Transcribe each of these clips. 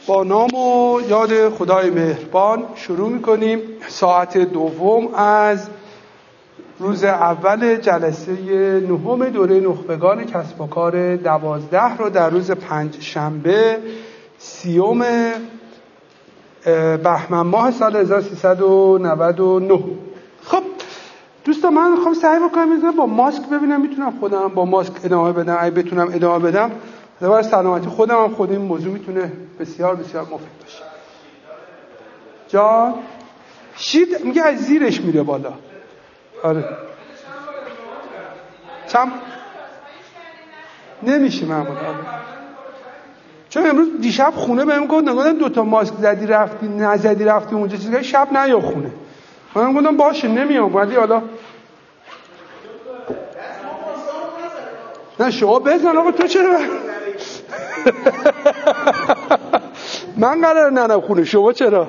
با نام و یاد خدای مهربان شروع می‌کنیم ساعت دوم از روز اول جلسه نهم دوره نخبگان کسب و کار 12 رو در روز پنجشنبه 30 بهمن ماه سال 1399. خب دوستان، من میخوام سعی بکنم با ماسک ببینم میتونم خودم با ماسک ادامه بدم. اگه بتونم ادامه بدم برای سلامتی خودم هم خود این موضوع میتونه بسیار بسیار مفید باشه. جان شید میگه از زیرش میره بالا. آره چم نمیشه معمولا. آره. چون امروز دیشب خونه بهم گفتن دوتا ماسک زدی رفتی نزدی رفتی اونجا چیزی شب نیا خونه. منم گفتم باشه نمیام، ولی حالا نه شما بزن آقا. تو چرا من قراره نرم خونه، شما چرا؟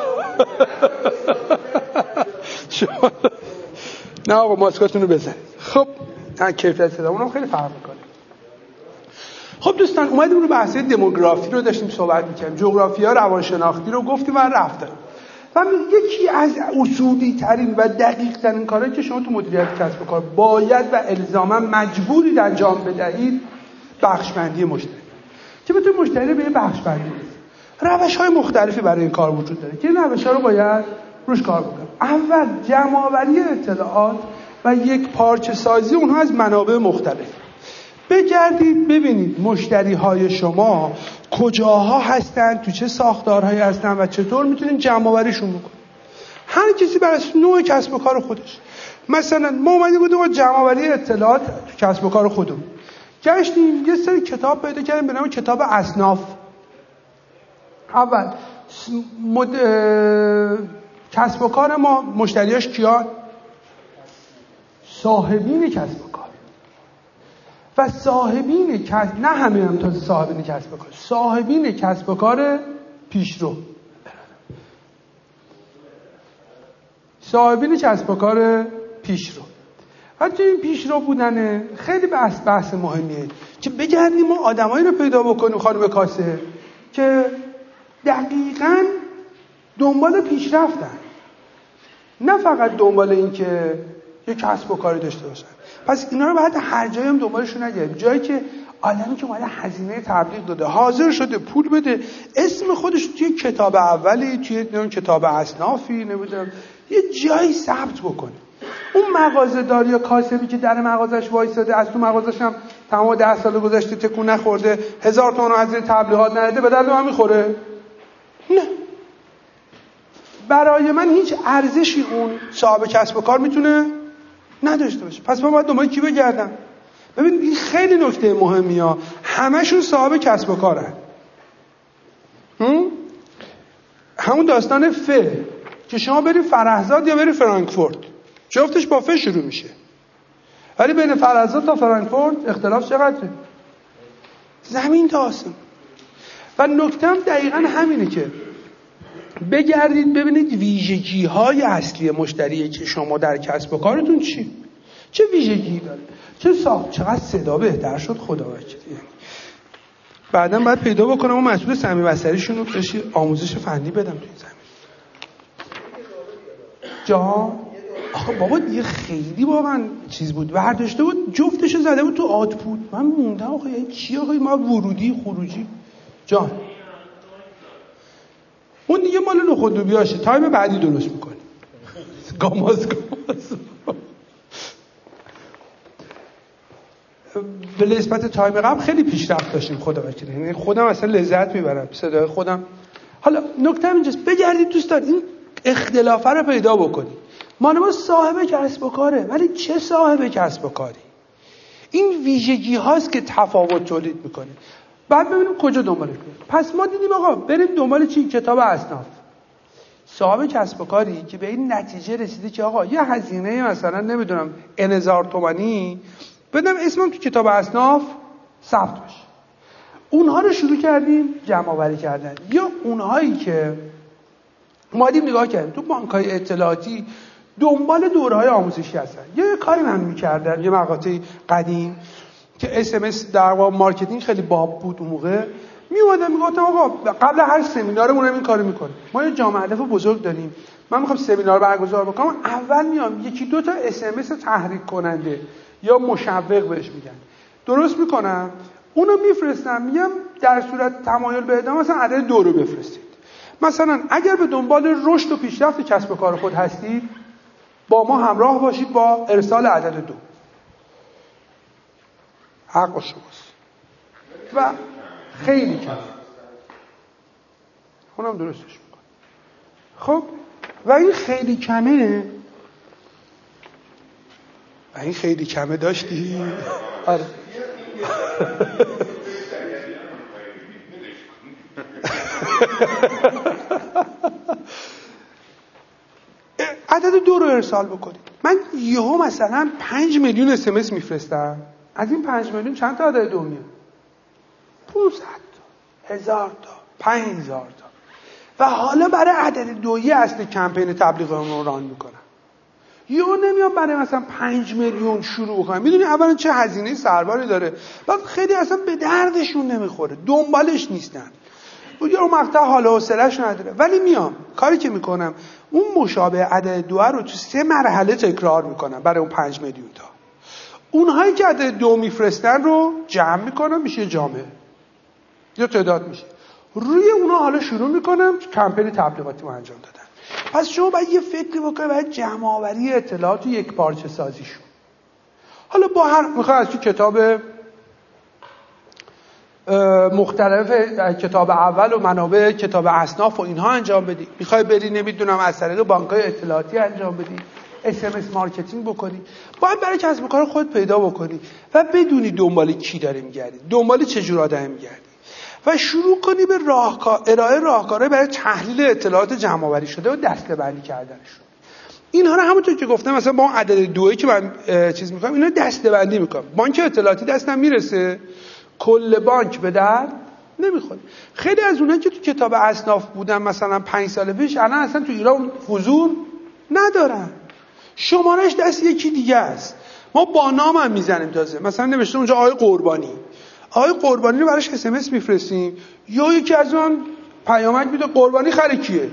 شما نه آقا ماسکاتون رو بزن. خب کیفیت صدا اونم خیلی فرق میکنه. خب دوستان اومدیم رو بحث دموگرافی رو داشتیم صحبت میکنیم، جغرافیا روانشناختی رو گفتیم و رفتیم. و یکی از اصولی ترین و دقیق ترین کارهایی که شما تو مدیریت کسب و کار باید و الزاما مجبورید انجام بدهید بخش‌بندی مشتری. که بتونید مشتری به یه بخش‌بندی برسید. روش‌های مختلفی برای این کار وجود داره که این روش‌ها رو باید روش کار بکنیم. اول جمع‌آوری اطلاعات و یک پارچه سازی اونها از منابع مختلف. بگردید ببینید مشتری‌های شما کجاها هستن، تو چه ساختارهایی هستن و چطور میتونید جمع‌آوریشون بکنید. هر کسی بر اساس نوع کسب و کار خودش. مثلا ما اومدیم بودیم با جمع‌آوری اطلاعات تو کسب و کار خودمون گشتیم یه سری کتاب پیدا کردیم به نام کتاب اصناف. اول کسب و کار ما مشتریاش کیان؟ صاحبین کسب و کار. و صاحبین نه همه هم تا صاحبین کسب و کار، صاحبین کسب و کار پیشرو. صاحبین کسب و کار پیشرو. حتی این پیشرو بودنه خیلی بحث مهمیه که بگردیم ما آدمایی رو پیدا بکنیم خانم کاسه که دقیقاً دنبال پیشرفتن، نه فقط دنبال این که یک کسب و کاری داشته باشن. پس اینا رو باید هر جایی هم دنبالشون نگردیم. جایی که آدمی که اومده هزینه تبلیغ داده، حاضر شده پول بده، اسم خودش توی کتاب اولی، توی کتاب اصنافی، نمیدونم یه جایی ثبت بکنه. اون مغازه‌دار یا کاسبی که در مغازش وایساده، از تو مغازش هم تمام 10 سال گذشته تکون نخورده، 1000 تومان هزینه تبلیغات نداده، به درد من میخوره؟ نه. برای من هیچ ارزشی اون صاحب کسب و کار میتونه نداشته باشه. پس من باید دنبال کی بگردم؟ ببین این خیلی نکته مهمیه. همشون صاحب کسب و کارن. همون داستان که شما بری فرهزاد یا بری فرانکفورت، جفتش با شروع میشه. ولی بین فرهزاد تا فرانکفورت اختلاف چقدره؟ زمین تا آسمون. و نکته هم دقیقاً همینه که بگردید ببینید ویژگی‌های اصلی مشتری که شما در کسب و کارتون چه ویژگی داره، چقدر صدا بهتر شد خدا وکیلی. یعنی بعداً باید پیدا بکنم اون مسئول سمی بصریشون رو بهش آموزش فنی بدم تو این زمین. جان آخه بابا دیگه خیلی واقعا چیز بود، برداشته بود جفتشو زده بود تو آتپوت. من موندم آخه یعنی چی آخه ما ورودی خروجی. جان اون دیگه مال نخودوبیاشه، تایم بعدی درست میکنی. گاماز به نسبت تایم قبل خیلی پیشرفت داشتیم خدا وکیلی. یعنی خودم اصلا لذت میبرم صدای خودم. حالا نکته اینجاست بگردید دوستان این اختلافه رو پیدا بکنید. ما صاحب کسب و کاره، ولی چه صاحب کسب و کاری؟ این ویژگی هاست که تفاوت تولید میکنه. بعد ببینیم کجا دنبالش کنیم. پس ما دیدیم آقا بریم دنبال چی؟ کتاب اصناف. صاحب کسب و کاری که به این نتیجه رسیده که آقا یه هزینه مثلا نمیدونم 1000 تومانی بدم اسمم تو کتاب اصناف ثبت بشه. اونها رو شروع کردیم جمع آوری کردن. یا اونهایی که اومدیم نگاه کردیم تو بانک‌های اطلاعاتی دنبال دوره‌های آموزشی هستن. یه کاری من می‌کردن یه مقاطعی قدیم که SMS در واقع مارکتینگ خیلی باب بود اون موقع، میومدم میگفتم آقا قبل هر سمینارمون این کارو میکنیم. ما یه جامعه هدف بزرگ داریم. من میخوام سمینار برگزار بکنم، اول میام یکی دو تا اس تحریک کننده یا مشوق بهش میگن درست میکنم، اونو میفرستم، میگم در صورت تمایل به ادامه مثلا عدد 2 رو بفرستید. مثلا اگر به دنبال رشد و پیشرفت کسب و کار خود هستید، با ما همراه باشید با ارسال عدد 2. حق شماست. و خیلی کم اونم درستش میکنه. خب و این خیلی کمه داشتی؟ آره. عدد 2 رو ارسال بکنید. من یهو مثلا 5 میلیون اس میفرستم. از این 5 میلیون چند تا عدد 2 میاد؟ 500 تا، 1000 تا، 5000 تا. و حالا برای عدد 2 اصل کمپین تبلیغمون رو ران میکنم. یهو نمیام برای مثلا 5 میلیون شروع کنم. میدونی اولا چه هزینه سرباری داره؟ بعد خیلی اصلا به دردشون نمیخوره. دنبالش نیستن. یا اون مقطع حال و حوصله‌اش نداره. ولی میام کاری که میکنم اون مشابه عدد 2 رو تو 3 مرحله تکرار میکنم برای اون 5 میلیون تا. اونهایی که عدد 2 میفرستن رو جمع میکنم، میشه جامعه یا تعداد میشه. روی اونا حالا شروع میکنم کمپین تبلیغاتی رو انجام دادن. پس شما باید یه فکری بکنید برای جمع آوری اطلاعات و یک پارچه سازیشون. حالا با هر میخوای از تو کتاب مختلف کتاب اول و منابع کتاب اصناف و اینها انجام بدی، میخوای بری نمیدونم از طریق بانک‌های اطلاعاتی انجام بدی، SMS مارکتینگ بکنی، باید برای کسب و کار خود پیدا بکنی و بدونی دنبال کی داری میگردی، دنبال چه جور آدمی میگردی و شروع کنی به ارائه راهکارهای برای تحلیل اطلاعات جمع آوری شده و دسته‌بندی کردنشون. اینها رو همونطور که گفتم مثلا با اون عدد 2 که من چیز میکنم اینا دسته‌بندی میکنم. بانک اطلاعاتی دستم میرسه، کل بانک به درد نمیخوره. خیلی از اونها که تو کتاب اصناف بودن مثلا 5 سال پیش الان اصلا تو ایران حضور ندارن. شمارش دست یکی دیگه است. ما با نام هم میزنیم تازه. مثلا نوشته اونجا آقای قربانی. آقای قربانی رو براش SMS میفرستیم یا یکی از اون پیامک میده قربانی خر کیه؟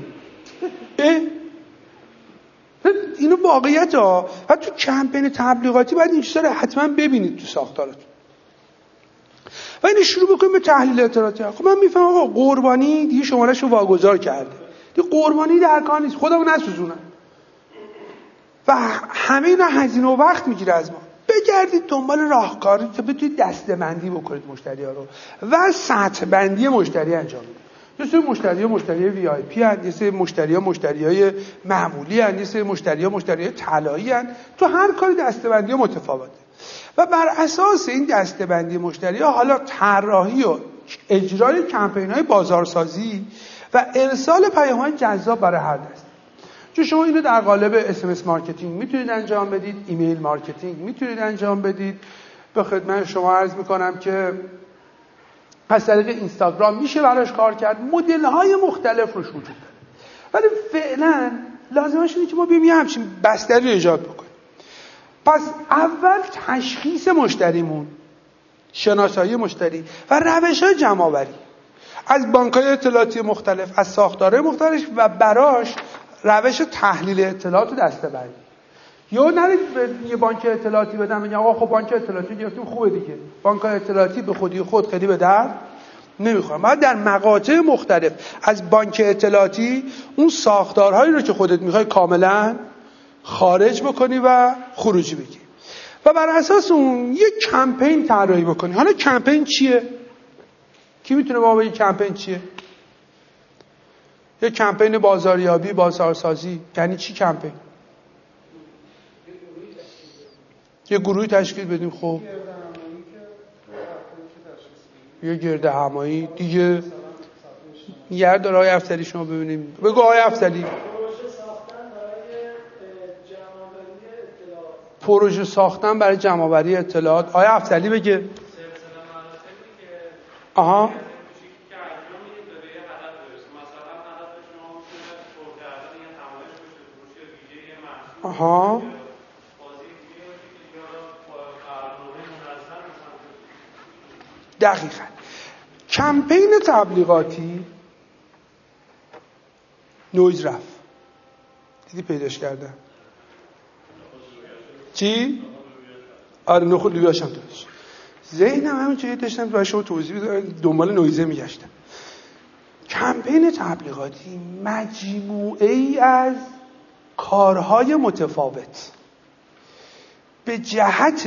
اینو واقعیت ها. و تو کمپین تبلیغاتی باید این چیزا رو حتما ببینید تو ساختارتون. و اینو شروع بکنیم به تحلیل اطلاعاتی. خب من میفهمم آقا قربانی دیگه شمارهشو واگذار کرده. دیگه قربانی در کار نیست. خودمو نسوزونم. و همه اینا هزینه و وقت میگیره از ما. بگردید دنبال راهکاری که بتونید دسته‌بندی بکنید مشتری‌ها رو و سطح بندی مشتری انجام بدید. یه سری مشتری وی آی پی ان، یه سری مشتریای معمولی ان، یه سری مشتریای طلایی ان. تو هر کاری دسته‌بندی متفاوته. و بر اساس این دسته‌بندی مشتری‌ها حالا طراحی و اجرای کمپین‌های بازارسازی و ارسال پیام‌های جذاب برای هر دسته. چون شما اینو در قالب SMS مارکتینگ میتونید انجام بدید، ایمیل مارکتینگ میتونید انجام بدید. به خدمت شما عرض میکنم که پس طریق اینستاگرام میشه براش کار کرد. مدل‌های مختلف روش وجود داره. ولی فعلا لازمش اینه که ما بیایم همچین بستری رو ایجاد بکنیم. پس اول تشخیص مشتریمون، شناسایی مشتری و روش‌های جمع‌آوری از بانک‌های اطلاعاتی مختلف، از ساختارهای مختلف و براش روش تحلیل اطلاعات و دسته‌بندی. یا نرید به یه بانک اطلاعاتی بدم بگم آقا خب بانک اطلاعاتی گرفتیم خوبه دیگه. بانک‌های اطلاعاتی به خودی خود خیلی به درد نمیخوره. بعد در مقاطع مختلف از بانک اطلاعاتی اون ساختارهایی رو که خودت می‌خوای کاملاً خارج بکنی و خروجی بگی. و بر اساس اون یک کمپین طراحی بکنی. حالا کمپین چیه؟ کی میتونه ما بگه کمپین چیه؟ یک کمپین بازاریابی، بازارسازی یعنی چی کمپین؟ یه گروهی تشکیل بدیم. خب یه گرد همایی دیگه. یه داره آقای افضلی شما ببینیم. بگو آقای افضلی. پروژه ساختن برای جمع‌آوری اطلاعات. آقای افضلی بگه. آها. آها. دقیقاً. کمپین تبلیغاتی نویز رفت. دیدی پیداش کردن چی؟ آره نخود لویاشم داشت. ذهنم همین چیزی داشتم برای شما توضیح بدم، دنبال نویزه میگشتم. کمپین تبلیغاتی مجموعه ای از کارهای متفاوت به جهت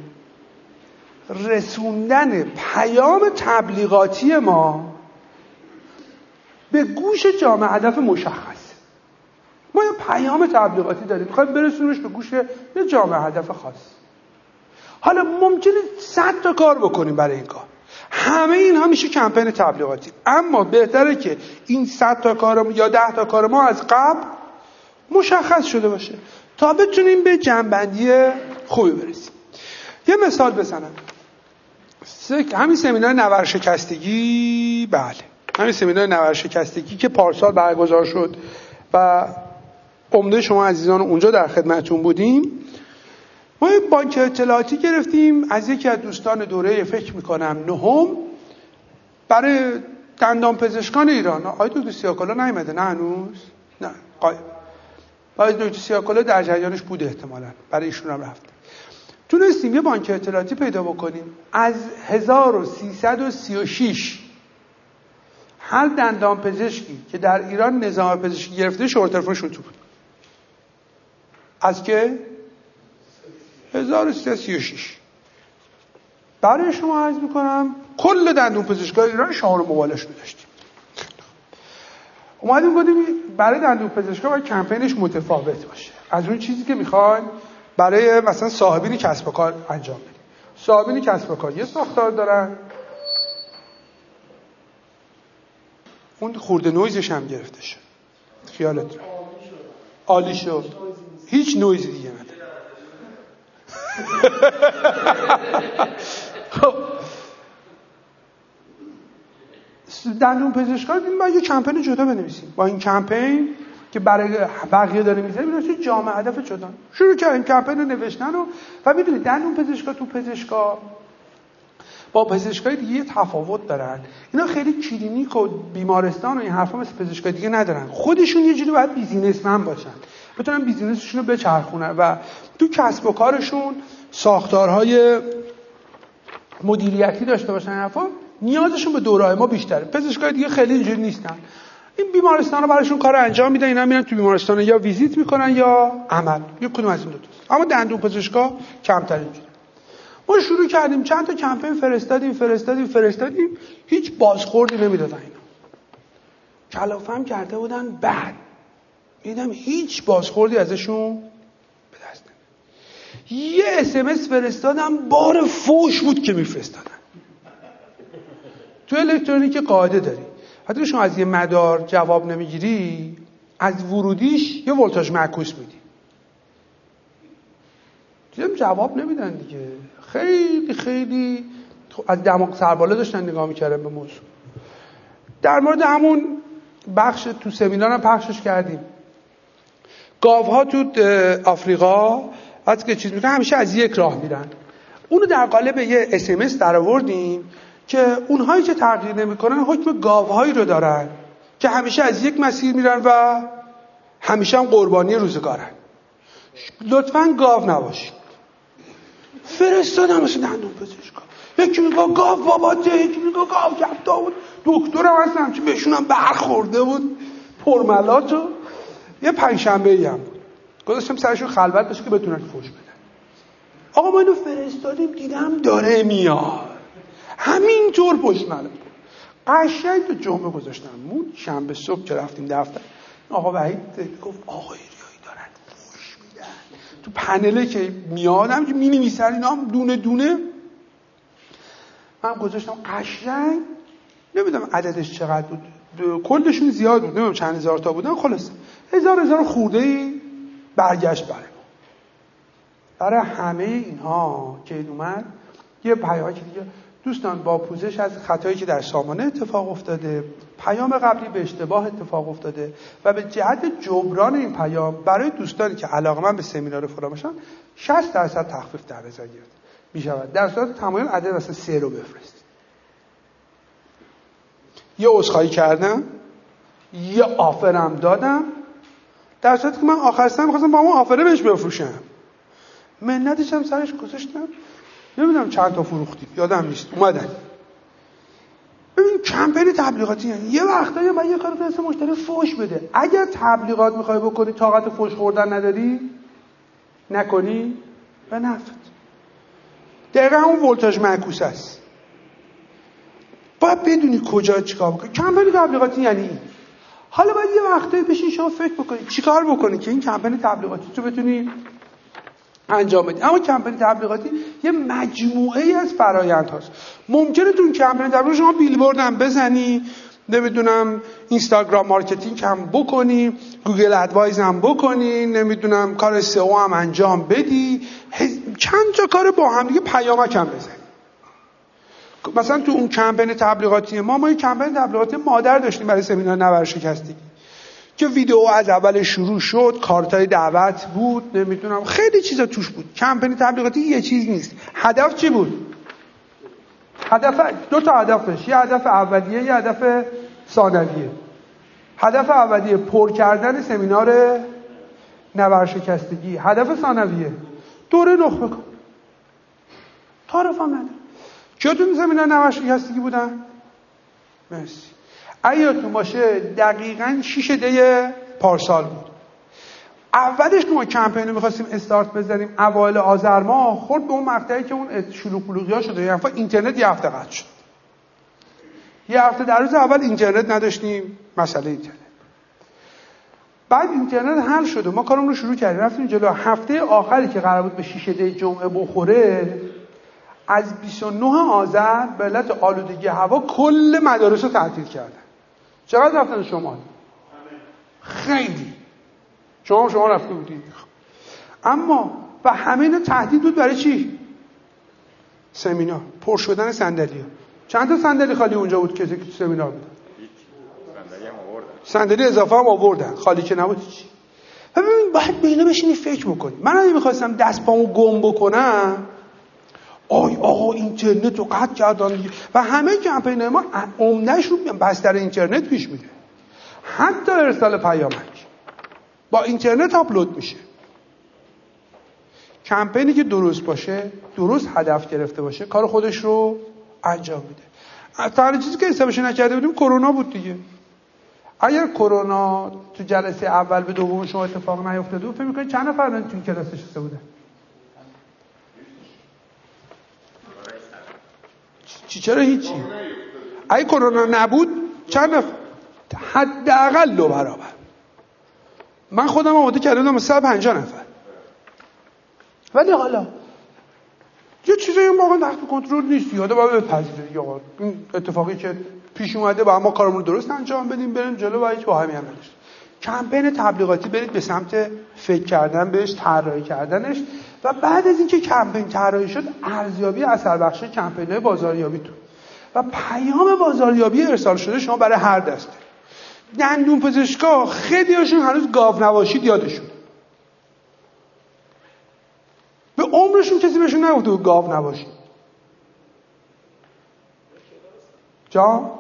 رسوندن پیام تبلیغاتی ما به گوش جامعه هدف مشخص. ما یه پیام تبلیغاتی داریم میخوایم برسونیمش به گوش یه جامعه هدف خاص. حالا ممکنه 100 تا کار بکنیم برای این کار، همه اینها میشه کمپین تبلیغاتی، اما بهتره که این 100 تا کار یا 10 تا کار ما از قبل مشخص شده باشه تا بتونیم به جنبندی خوبی برسیم. یه مثال بزنم. همین سمینار نورشکستگی، بله همین سمینار نورشکستگی که پارسال برگزار شد و عمده شما عزیزان اونجا در خدمتون بودیم، ما یک بانک اطلاعاتی گرفتیم از یکی از دوستان دوره فکر میکنم نهم برای دندان پزشکان ایران. آقای دکتر سیاکالا نیامده نه هنوز؟ نه قایم. آقای دکتر سیاکالا در جریانش بوده احتمالاً، برای ایشون هم رفته. تونستیم یه بانک اطلاعاتی پیدا بکنیم از 1336 هر دندان پزشکی که در ایران نظام پزشکی گرفته شماره تلفنشون تو بود. از که 1336 برای شما عرض میکنم کل دندون پزشکای ایران شماره موبایلشون داشتیم. اومدیم گفتیم برای دندون پزشکا باید کمپینش متفاوت باشه از اون چیزی که میخواین برای مثلا صاحبین کسب و کار انجام بدیم. صاحبین کسب و کار یه ساختار دارن، اون خورده نویزش هم گرفته شد. خیالت رو عالی شد، هیچ نویزی دیگه نداره. خب دندون پزشکان این باید یه کمپین جدا بنویسیم. با این کمپین که برای بقیه داره میذاریم اینا جامعه هدف جدا. شروع کردیم کمپین رو نوشتن و میدونید دندون پزشکا تو پزشکا با پزشکای دیگه یه تفاوت دارن. اینا خیلی کلینیک و بیمارستان و این حرفا مثل پزشکای دیگه ندارن. خودشون یه جوری باید بیزینسمن باشن، بتونن بیزینسشون رو بچرخونن و تو کسب و کارشون ساختارهای مدیریتی داشته باشن. حرفا نیازشون به دوره‌های ما بیشتره. پزشکای دیگه خیلی اینجوری نیستن. این بیمارستانا براشون کار انجام میدن، اینا میرن تو بیمارستان یا ویزیت میکنن یا عمل، یک کدوم از این دو تا. اما دندون پزشکا کمتر اینجوری. ما شروع کردیم چند تا کمپین فرستادیم هیچ بازخوردی نمیدادن. اینا کلافم کرده بودن، بعد دیدم هیچ بازخوردی ازشون به دست نمیاد. یه SMS فرستادم بار فوش بود که میفرستادن. تو الکترونیک قاعده داری حتی شما از یه مدار جواب نمیگیری از ورودیش یه ولتاژ معکوس میدی. دیدم جواب نمیدن دیگه. خیلی از دماغ سرباله داشتن نگاه میکردن به موضوع. در مورد همون بخش تو سمینارم پخشش کردیم. گاوها تو آفریقا وقتی که چیز میکنن همیشه از یک راه میرن. اونو در قالب یه SMS در آوردیم که اونهایی که تغییر نمیکنن حکم گاوهایی رو دارن که همیشه از یک مسیر میرن و همیشه هم قربانی روزگارن. لطفاً گاو نباشید. فرستادم مثل دندون پزشکا. یکی میگه گاو باباته، یکی میگه گاو کفتا بود. دکترم هستم که بهشونم برخورده بود پرملاتو. یه پنجشنبه‌ای هم بود. گذاشتم سرشون خلوت بشه که بتونن فوش بدن. آقا ما اینو فرستادیم دیدم داره میاد. همینطور پشت منه. قشنگ تو جمعه گذاشتم. شنبه صبح که رفتیم دفتر آقا وحید گفت آقای ریایی دارن فوش میدن. تو پنله که میادم که مینویسن اینا هم دونه دونه من گذاشتم قشنگ. نمیدونم عددش چقدر بود، کلشون زیاد بود، نمیدونم چند هزار تا بودن. خلاص هزار خورده‌ای برگشت برای همه اینها که اومد یه پیامی دیگه. دوستان با پوزش از خطایی که در سامانه اتفاق افتاده، پیام قبلی به اشتباه اتفاق افتاده و به جهت جبران این پیام برای دوستانی که علاقه‌مند به سمینار فلان باشن 60% تخفیف در نظر گرفته میشود. در صورت تمایل عدد اصلا 3 رو بفرستید. یه عذرخواهی کردم، یه آفرم دادم، در صورتی که من آخر سر می‌خواستم با اون آفره بهش بفروشم. منتش هم سرش گذاشتم. نمیدونم چند تا فروختیم، یادم نیست. اومدن. ببین کمپین تبلیغاتی یعنی یه وقتایی من یه کارو دست مشتری فوش بده. اگر تبلیغات می‌خوای بکنی، طاقت فوش خوردن نداری، نکنی به نفعت. دقیقاً اون ولتاژ معکوس است. باید بدونی کجا چیکار بکنی. کمپین تبلیغاتی یعنی این. حالا باید یه وقتایی بشین شما فکر بکنی چیکار بکنی که این کمپین تبلیغاتی تو بتونی انجام بدی. اما کمپین تبلیغاتی یه مجموعه‌ای از فرآیندهاست. ممکنه تو این کمپین تبلیغاتی شما بیلبورد هم بزنی، نمیدونم اینستاگرام مارکتینگ هم بکنی، گوگل ادوایز هم بکنی، نمیدونم کار سئو هم انجام بدی، چند تا کار با هم دیگه پیامک هم بزنی. مثلا تو اون کمپین تبلیغاتی ما یه کمپین تبلیغاتی مادر داشتیم برای سمینار نبرد شکستگی که ویدیو از اول شروع شد، کارتای دعوت بود، نمیدونم خیلی چیزا توش بود. کمپین تبلیغاتی یه چیز نیست. هدف چی بود؟ هدف دو تا هدف داشت. یه هدف اولیه، یه هدف ثانویه. هدف اولیه پر کردن سمینار نبرد شکستگی. هدف ثانویه دوره نخبه کن. تعارف هم نداره. کیاتون سمینار نبرد شکستگی بودن؟ مرسی. ایاتون باشه دقیقاً 6 دی پارسال بود. اولش که ما کمپین رو می‌خواستیم استارت بزنیم اوایل آذر ماه، خورد به اون مقطعی که اون شلوغ پلوغی‌ها شده. یعنی اینترنت یه هفته قطع شد. یه هفته در روز اول اینترنت نداشتیم، مسئله اینترنت. بعد اینترنت حل شد و ما کارمون رو شروع کردیم. رفتیم جلو. هفته آخری که قرار بود به 6 دی جمعه بخوره، از 29 آذر به علت آلودگی هوا کل مدارس رو تعطیل کردن. چقدر رفتن شما؟ خیلی. شما رفته بودید. اما و همه اینا تهدید بود برای چی؟ سمینار. پر شدن صندلی‌ها. چند تا صندلی خالی اونجا بود که تو سمینار بود؟ صندلی هم آوردن. صندلی اضافه هم آوردن. خالی که نبود چی؟ ببین باید به اینا بشینی فکر بکنی. من اگه می‌خواستم دست پامو گم بکنم، آقا اینترنت رو قطع کردن و همه کمپین ما عمده‌اش رو بستر اینترنت پیش میره. حتی ارسال پیامک با اینترنت آپلود میشه. کمپینی که درست باشه، درست هدف گرفته باشه، کار خودش رو انجام میده. تنها چیزی که حسابش نکرده بودیم کرونا بود دیگه. اگر کرونا تو جلسه اول به دوم شما اتفاق نیفتاده بود، فکر می‌کنید چند نفر تو کلاس نشسته بودن؟ چرا هیچی؟ اگه کرونا نبود چند نفر؟ حداقل 2 برابر. من خودم آماده کرده بودم 150 نفر. ولی حالا یه چیزایی هم واقعا تحت کنترل نیست. یاده باید بپذیره دیگه. آقا این اتفاقی که پیش اومده با ما کارمون درست انجام بدیم، بریم جلو و هیچ واهمی هم نداشت. کمپین تبلیغاتی برید به سمت فکر کردن بهش، طراحی کردنش و بعد از اینکه کمپین طراحی شد، ارزیابی اثر بخشی کمپین‌های بازاریابیتون و پیام بازاریابی ارسال شده شما برای هر دسته. دندون پزشکا خیلی هاشون هنوز گاونواشی یادشون. به عمرشون کسی بهشون نگفته بود گاونواشی. جا؟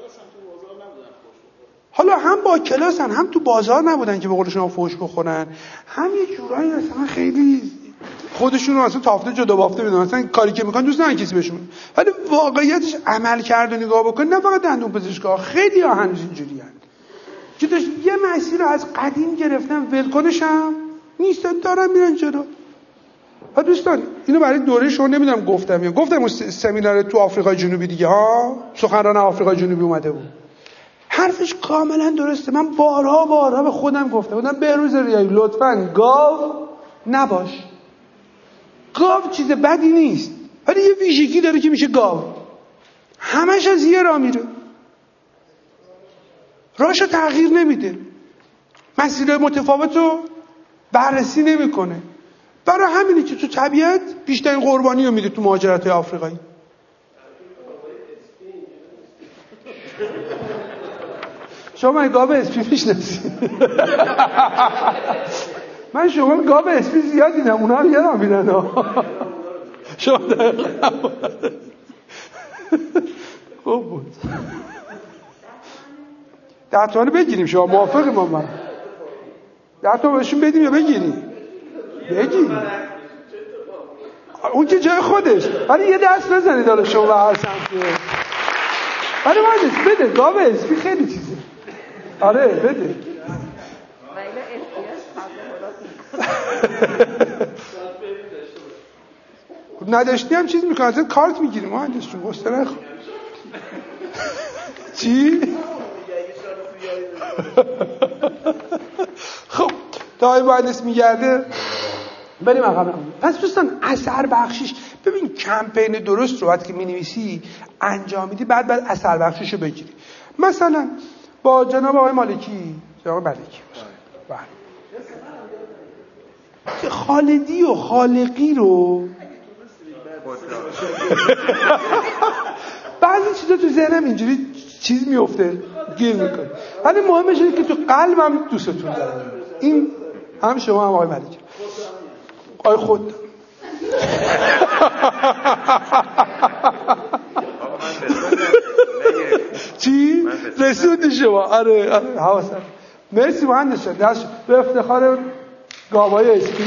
حالا هم با کلاسن، هم تو بازار نبودن که به قول شما فوش بخورن، هم یه جورایی اصلا خیلی خودشون رو اصلا تافته جدا بافته میدونن، اصلا کاری که میکنن دوست ندارن کسی بهشون. ولی واقعیتش عمل کرد و نگاه بکن، نه فقط دندون پزشکا، خیلی ها هنوز اینجوریان که داشت یه مسیر رو از قدیم گرفتن، ولکنش هم نیستن، دارن میرن جلو. و دوستان اینو برای دوره شما نمیدونم گفتم یا گفتم سمینار تو آفریقای جنوبی دیگه ها، سخنران آفریقای جنوبی اومده بود، حرفش کاملا درسته. من بارها به خودم گفته بودم بهروز ریایی لطفاً گاو نباش. گاو چیز بدی نیست، ولی یه ویژگی داره که میشه گاو، همش از یه راه میره، راهشو تغییر نمیده، مسیر متفاوت رو بررسی نمیکنه. برای همینه که تو طبیعت بیشترین قربانی رو میده تو مهاجرت‌های آفریقایی. شما گاو اسپی میشناسید؟ من شما گاو اسپی زیاد دیدم، اونا هم یادم میدن. شما خوب بود. 10 تومن بگیریم، شما موافقی با من؟ 10 تومن بهشون بدیم یا بگیریم؟ بگیریم. اون که جای خودش، ولی یه دست بزنید حالا شما هر سمتی. ولی مهندس بده، گاو اسپی خیلی چیزه. آره بده. نداشتی هم چیز میکنه، ازت کارت میگیریم مهندس جون، مسترخ. چی؟ خب تا این مهندس میگرده بریم عقب. پس دوستان اثر بخشیش، ببین کمپین درست رو وقتی که مینویسی انجام میدی بعد اثر بخشیشو بگیری. مثلا با جناب آقای مالکی، جناب مالکی خالدی و خالقی رو بعضی چیزا تو ذهنم اینجوری چیز میفته گیر میکنه، ولی مهمش اینه که تو قلبم دوستتون دارم. این هم شما هم آقای مالکی آقای خود چی؟ رسوندی شما. آره حواسم. مرسی مهندس شد، دست به افتخار گاوای اسکی.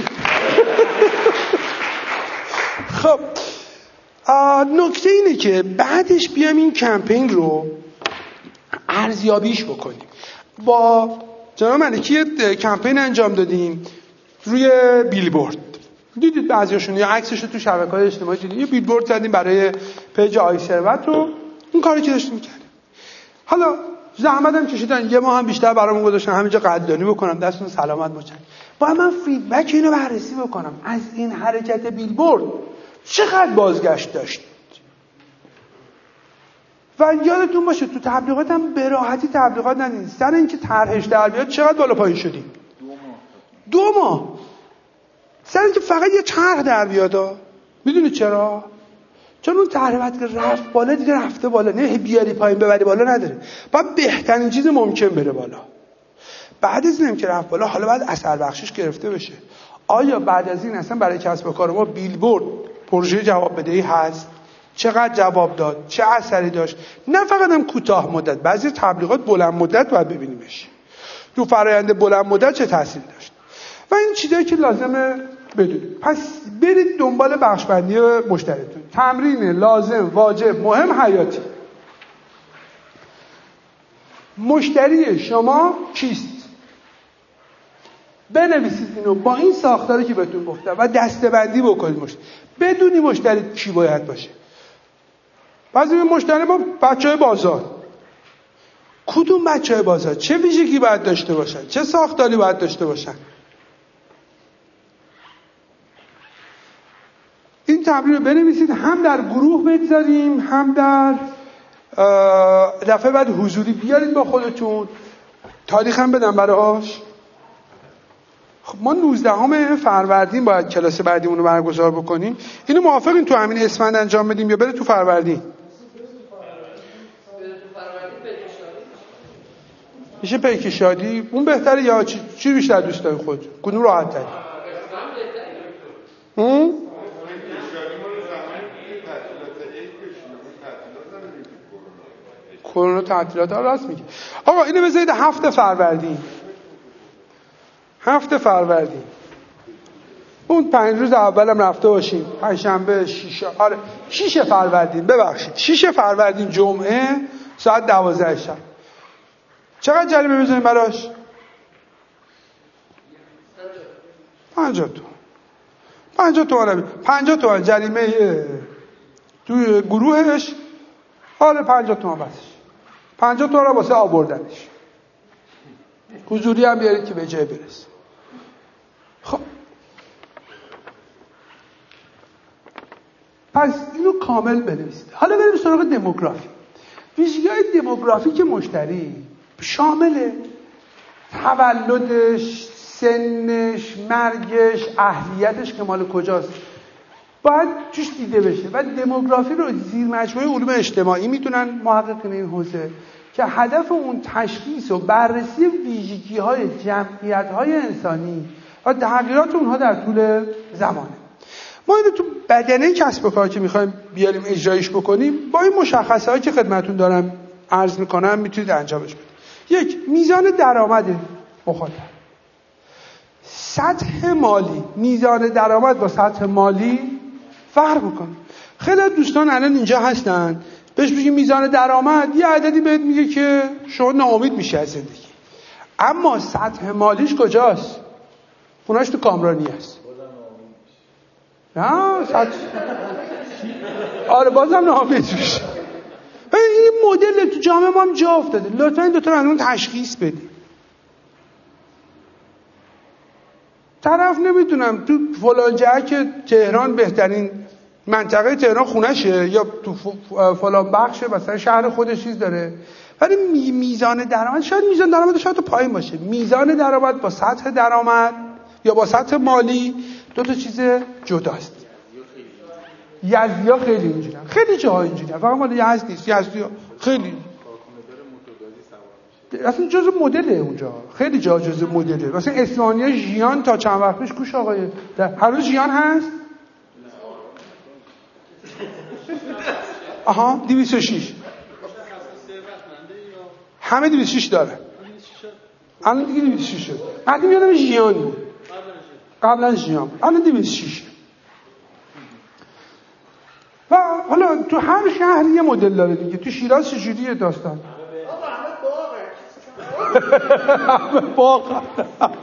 خب نکته اینه که بعدش بیام این کمپین رو ارزیابیش بکنیم. با جناب ملکی کمپین انجام دادیم روی بیلبورد، دیدید بعضیاشون یا عکسش رو تو شبکه‌های اجتماعی دیدید، یه بیلبورد زدیم برای پیج آی ثروت رو، اون کاری که داشتیم می‌کردیم. حالا زحمتم کشیدن، یه ماه هم بیشتر برامون گذاشتن همینجا قدردانی بکنم، دستتون سلامت باشن. باید من فیدبک اینو بررسی بکنم از این حرکت بیلبورد چقدر بازگشت داشت. و یادتون باشه تو تبلیغاتم به راحتی تبلیغات ندید، سر اینکه طرحش در بیاد چقدر بالا پایین شدیم. 2 ماه سر اینکه فقط یه طرح در بیاد. میدونی چرا؟ چون اون طرح وقتی که رفت بالا دیگه رفته بالا، نه بیاری پایین ببری بالا نداره، باید بهترین چیز ممکن بره بالا. بعد از اینم که رفت بالا، حالا باید اثر بخشش گرفته بشه. آیا بعد از این اصلا برای کسب و کار ما بیلبورد پروژه جواب بدهی هست؟ چقدر جواب داد؟ چه اثری داشت؟ نه فقط هم کوتاه مدت، بعضی تبلیغات بلند مدت باید ببینیمش. تو فرآیند بلند مدت چه تأثیری داشت؟ و این چیزایی که لازمه بدونید. پس برید دنبال بخشبندی مشتریتون. تمرین لازم، واجب، مهم، حیاتی. مشتری شما کیست؟ بنویسید اینو با این ساختاری که بهتون گفتم و دسته‌بندی بکنید. بدونی مشتری کی باید باشه. بعضی مشتری ما بچهای بازار. کدوم بچهای بازار؟ چه ویژگی باید داشته باشن؟ چه ساختاری باید داشته باشن؟ این تمرین رو بنویسید، هم در گروه بگذاریم، هم در دفعه بعد حضوری بیارید با خودتون. تاریخ هم بدم براش. خب ما 19 فروردین باید کلاس بعدیمون رو برگزار بکنیم. اینو موافقین تو همین اسفند انجام بدیم یا بره تو فروردین؟ میشه پیک شادی؟ اون بهتره یا چی بیشتر دوست داری خود؟ کدوم راحت تری؟ کرونا تعطیلات ها راست میگه. آقا اینو بذارید 7 فروردین. 7 فروردین. اون 5 روز اولم رفته باشیم. پنجشنبه 6 فروردین، ببخشید 6 فروردین جمعه ساعت 12 شب. چقدر جریمه بزنیم براش؟ 50 تومن. 50 تومن. 50 تومن جریمه توی گروهش. حالا 50 تومن بسش. 50 تومن رو واسه آوردنش. حضوری هم بیارید که به جای برسه. خب پس اینو کامل بنویسید. حالا بریم سراغ دموگرافی. ویژگی‌های دموگرافیک مشتری شامل تولدش، سنش، مرگش، اهلیتش که مال کجاست باید توش دیده بشه. و دموگرافی رو زیر مجموعه علوم اجتماعی میتونن محققین این حوزه که هدف اون تشخیص و بررسی ویژگی‌های جمعیت‌های انسانی و تغییرات اونها در طول زمانه. ما اینو تو بدنه کسب و کار که می‌خوایم بیاریم اجرایش بکنیم با این مشخصه‌هایی که خدمتتون دارم عرض می‌کنم میتونید انجامش بدید. یک، میزان درآمد مخاطب. سطح مالی، میزان درآمد با سطح مالی فرق میکنه. خیلی دوستان الان اینجا هستن بهش بگی میزان درآمد، یه عددی بهت میگه که شما ناامید میشه از زندگی. اما سطح مالیش کجاست؟ اوناش تو کامرانی هست. نه سطح آره بازم ناامید میشه. این مدل تو جامعه ما هم جا افتاده. لطفا این دو تا رو تشخیص بدید. طرف نمیدونم تو فلان جهه که تهران بهترین منطقه تهران خونشه یا تو فلان بخش مثلا شهر خودش چیز داره، ولی میزان درآمد شاید میزان درآمدش شاید پایین باشه. میزان درآمد با سطح درآمد یا با سطح مالی دو تا چیز جداست. یزدی‌ها خیلی اینجوریه، خیلی جاها اینجوریه، فقط مال یزد نیست. یزدی‌ها خیلی اصلا جزء مدله اونجا، خیلی جا جزء مدله. مثلا اسپانیا ژیان تا چند وقت پیش کوش آقای هر روز ژیان هست. آها 206 همه 206 داره. الان دیگه 206 شد. قدیم یادم ژیان بود. قبلا ژیان. الان 206. و حالا تو هر شهر یه مدل داره دیگه. تو شیراز چجوریه داستان؟ باغ.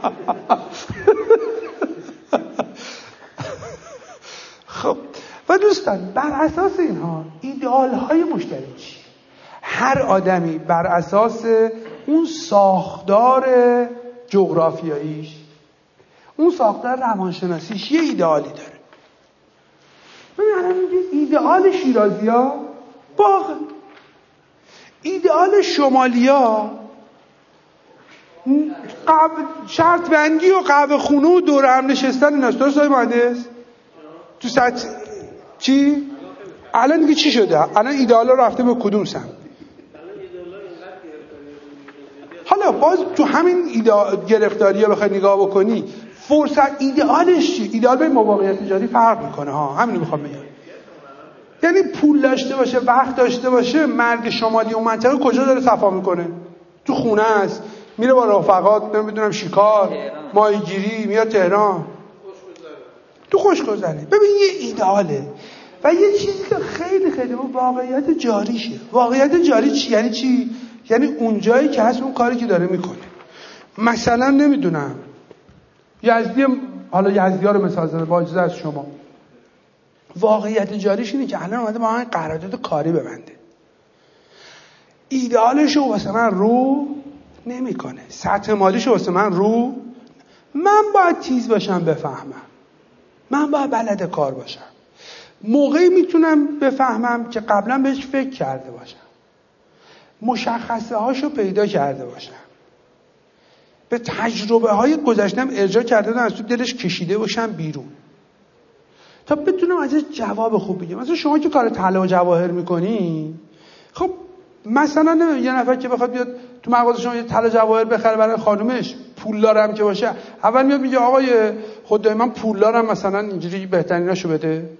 خب و دوستان بر اساس اینها ایدئال های مشتری چیه؟ هر آدمی بر اساس اون ساختار جغرافیاییش، اون ساختار روانشناسیش یه ایدئالی داره. ببین الان میگه ایدئال شیرازی‌ها باغ، ایدئال شمالیا شرط بندی و قهوه خونه و دور هم نشستن ایناست. درست های مهندس؟ تو سطح چی؟ الان دیگه چی شده؟ الان ایدئالا رفته به کدوم سمت؟ حالا باز تو همین گرفتاری‌ها بخوای نگاه بکنی فرصت ایدئالش چی؟ ایدئال به موقعیت تجاری فرق میکنه ها، همین رو میخوام بگم. یعنی پول داشته باشه، وقت داشته باشه. مرد شمالی اون منطقه کجا داره صفا میکنه؟ تو خونه است، میره با رفقات نمیدونم شکار، ماهیگیری، میاد تهران تو خوشگذره. ببین یه ایدئاله و یه چیزی که خیلی خیلی واقعیت جاریشه. واقعیت جاری چی؟ یعنی چی؟ یعنی اون جایی که هست اون کاری که داره میکنه. مثلا نمیدونم یزدی، حالا یزدی‌ها رو مثال زدم با اجازه از شما. واقعیت جاریش اینه که الان اومده با من قرارداد کاری ببنده. ایدئالشو واسه من رو نمیکنه، سطح مالیشو واسه من رو. من باید تیز باشم بفهمم، من باید بلد کار باشم. موقعی میتونم بفهمم که قبلا بهش فکر کرده باشم، مشخصه هاشو پیدا کرده باشم، به تجربه های گذشتم ارجاع کرده باشم، از تو دلش کشیده باشم بیرون تا بتونم ازش جواب خوب بگم. مثلا شما که کار طلا و جواهر میکنی، خب مثلا یه نفر که بخواد بیاد تو مغازه شما یه طلا جواهر بخره برای خانومش، پولدارم که باشه، اول میاد میگه آقای خدای من پولدارم، مثلا اینجوری بهتریناشو بده.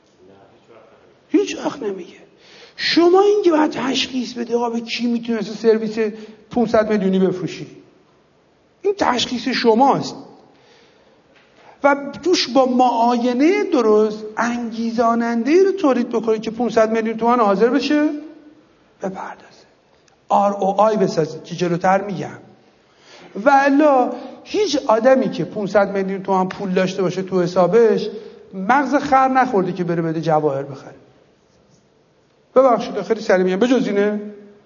هیچ وقت نمیگه. شما اینکه باید تشخیص بده آقا به کی میتونی سرویس 500 میلیونی بفروشی، این تشخیص شماست و توش با معاینه درست انگیزاننده رو تولید بکنید که 500 میلیون تومان حاضر بشه بپردازه، ROI بسازید که جلوتر میگم. و الا هیچ آدمی که 500 میلیون تومان پول داشته باشه تو حسابش مغز خر نخورده که بره بده جواهر بخره. ببخشید خیلی سریع میگم، بجز اینه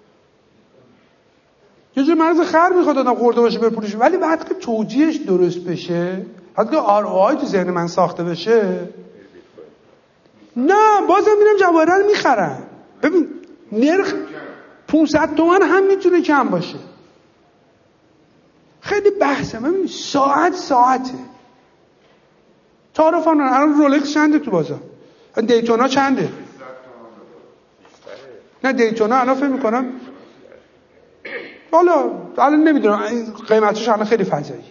یه جور مغز خر میخواد آدم خورده باشه بره پولش، ولی بعد که توجیهش درست بشه، بعد که ROI تو ذهن من ساخته بشه، نه بازم میرم جواهر رو میخرم. ببین نرخ 500 تومان هم میتونه کم باشه. خیلی بحثه. ببین ساعته. تعارف الان رولکس چنده تو بازار؟ دیتونا چنده؟ نه دیتونا الان فکر میکنم حالا الان نمیدونم قیمتش الان خیلی فضاییه.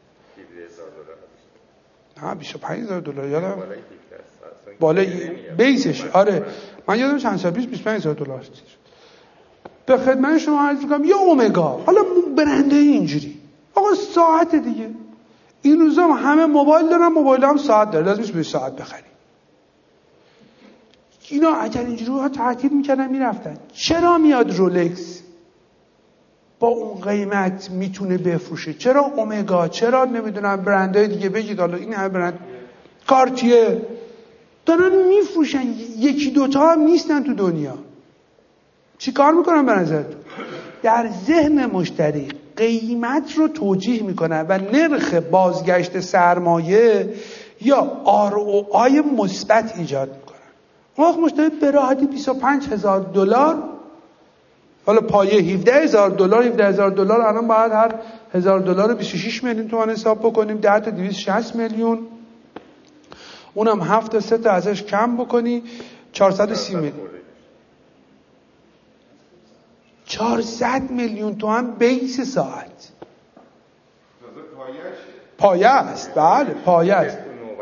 نه $25,000 یادم بالای بیسش. آره من یادم چند سال پیش $25,000 به خدمت شما عرض می‌کنم. یا اومگا، حالا برندهای اینجوری آقا ساعت دیگه. این روزا همه موبایل دارن، موبایل هم ساعت داره، لازم نیست به ساعت بخری. اینا اگر اینجوری ها تعطیل میکردن میرفتن. چرا میاد رولکس با اون قیمت میتونه بفروشه؟ چرا اومگا؟ چرا نمیدونم برندهای دیگه بگید حالا این همه برند، کارتیه دارن میفروشن، یکی دوتا هم نیستن تو دنیا. چی کار میکنن به نظرتون؟ در ذهن مشتری قیمت رو توجیه میکنن و نرخ بازگشت سرمایه یا ROI مثبت ایجاد میکنن. اون وقت مشتری به راحتی $25,000 حالا پایه $17,000 الان باید هر $1,000 26 میلیون تومان حساب بکنیم، 10 تا 260 میلیون، اونم 7 تا 3 تا ازش کم بکنی 430 میلیون. 400 میلیون تومان بیس ساعت. پایه است. بله پایه است.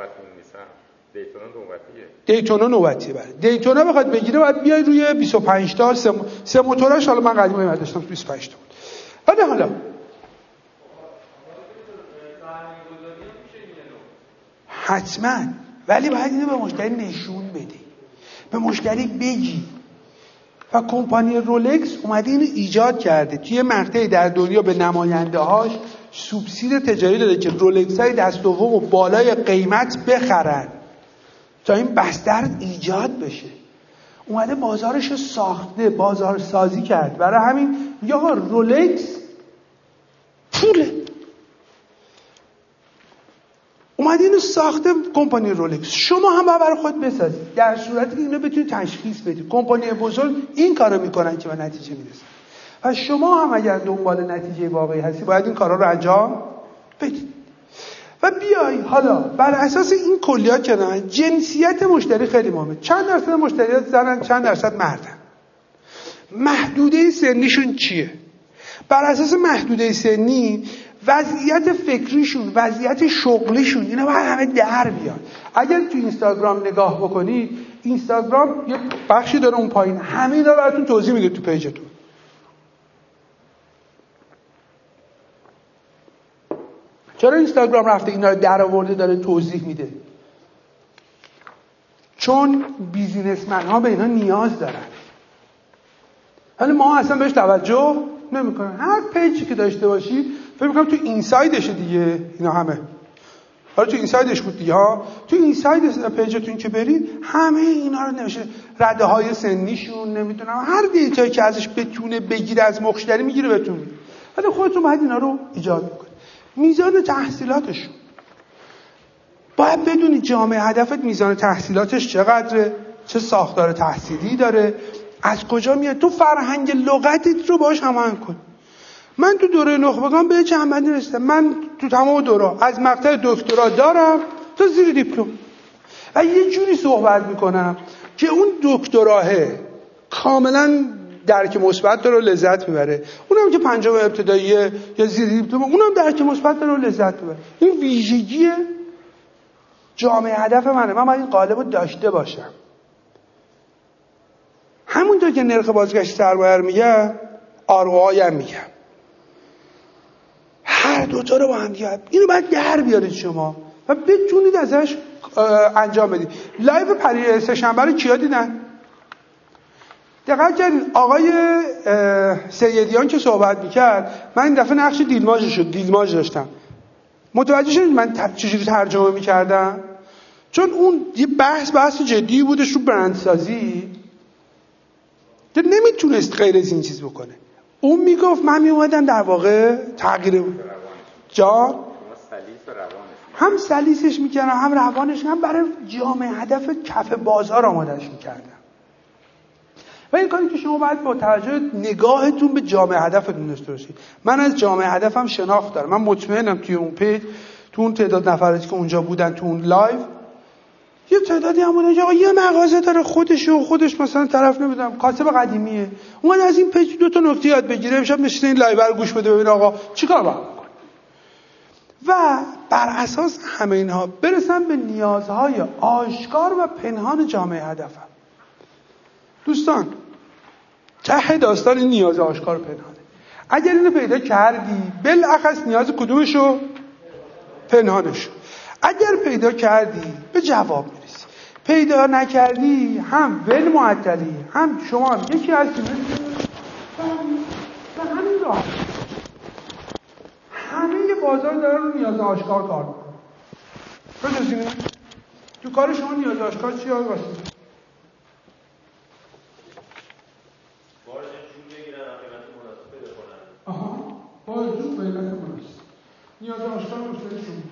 دیتونا نوبتیه. بله دیتونا بخواد بگیره باید بیای روی 25 تا، سه موتورش حالا من قدیما اومد داشتم 25 تا بود. ولی حالا حتما، ولی باید اینو به مشتری نشون بدی، به مشتری بگی. و کمپانی رولکس اومده اینو ایجاد کرده، توی مقطعی در دنیا به نماینده هاش سوبسید تجاری داده که رولکس های دست دوم و بالای قیمت بخرن تا این بستر ایجاد بشه. اومده بازارش رو ساخته، بازار سازی کرد. برای همین میگه آقا رولکس پوله. اومده اینو ساخته کمپانی رولکس. شما هم برای خود بسازید در صورتی که اینو بتونید تشخیص بدید. کمپانی بزرگ این کارو میکنن که به نتیجه میرسن. و شما هم اگر دنبال نتیجه واقعی هستی باید این کارا رو انجام بدید. و بیای حالا بر اساس این کلیات کنن جنسیت مشتری خیلی مهمه. چند درصد مشتریات زنن، چند درصد مردن، محدوده سنیشون چیه. بر اساس محدوده سنی وضعیت فکریشون، وضعیت شغلیشون، اینا باید همه در بیاد. اگر تو اینستاگرام نگاه بکنید، اینستاگرام یه بخشی داره اون پایین همه اینا براتون توضیح میده تو پیجتون. چرا اینستاگرام رفته اینا رو در آورده داره توضیح میده؟ چون بیزینسمن ها به اینا نیاز دارن. ولی ما اصلا بهش توجه نمیکنن. هر پیجی که داشته باشی فکر میکنم تو اینسایدشه دیگه، اینا همه حالا تو اینسایدش بود دیگه ها. تو اینساید پیجتون که برید همه اینا رو نوشته، رده های سنیشون، نمیدونم هر دیتایی که ازش بتونه بگیره از مشتری میگیره بهتون میده. ولی خودتون باید اینا رو ایجاد بکنید. میزان تحصیلاتشون باید بدونی جامعه هدفت میزان تحصیلاتش چقدره، چه ساختار تحصیلی داره، از کجا میاد. تو فرهنگ لغتت رو باش هماهنگ کن. من تو دوره نخبگان به جنبندی رسیدم. من تو تمام دوره از مقطع دکترا دارم تا زیر دیپلم و یه جوری صحبت میکنم که اون دکتراه کاملا درک مثبت داره و لذت میبره، اونم که پنجم ابتداییه یا زیر دیپلم اونم درک مثبت داره و لذت میبره. این ویژگی جامعه هدف منه. من باید این قالب رو داشته باشم. همونطور که نرخ بازگشت سرمایه رو میگم، ROI هم میگم. هر دوتا رو با هم دیگه اینو باید در بیارید شما و بتونید ازش انجام بدید. لایو پری سه‌شنبه رو کیا دیدن؟ دقت کردین آقای سیدیان که صحبت میکرد، من این دفعه نقش دیلماژ داشتم. متوجه شدید من چجوری ترجمه میکردم؟ چون اون یه بحث جدی بودش رو برندسازی که نمیتونست غیر از این چیز بکنه. اون میگفت من میومدم در واقع تغییر جان هم سلیسش میکردم هم روانش، هم برای جامعه هدف کف بازار آمادهش میکردم. و این کاری که شما باید با توجه نگاهتون به جامعه هدفتون داشته باشید. من از جامعه هدفم شناخت دارم. من مطمئنم توی اون پیج، تو اون تعداد نفراتی که اونجا بودن تو اون لایو، یه تعدادی هم بودن که آقا یه مغازه داره خودش مثلا طرف نمیدونم کاسب قدیمیه، اومد از این پیج 2 تا نکته یاد بگیره، امشب نشسته این لایو رو گوش بده ببین آقا چیکار باید بکنه و بر اساس همه اینها برسن به نیازهای آشکار و پنهان جامعه هدفم. دوستان ته داستان این نیاز آشکار و پنهانه. اگر اینو پیدا کردی بالاخص نیاز کدومشو؟ پنهانشو. اگر پیدا کردی به جواب میرسی، پیدا نکردی هم ول معطلی هم شما یکی هستی و همین راه همه بازار دارن رو نیاز آشکار کار میکنن. بجز تو کار شما نیاز آشکار چی آقای قاسمی؟ باید جور قیمت مناسب. نیاز آشکار مشتری شما.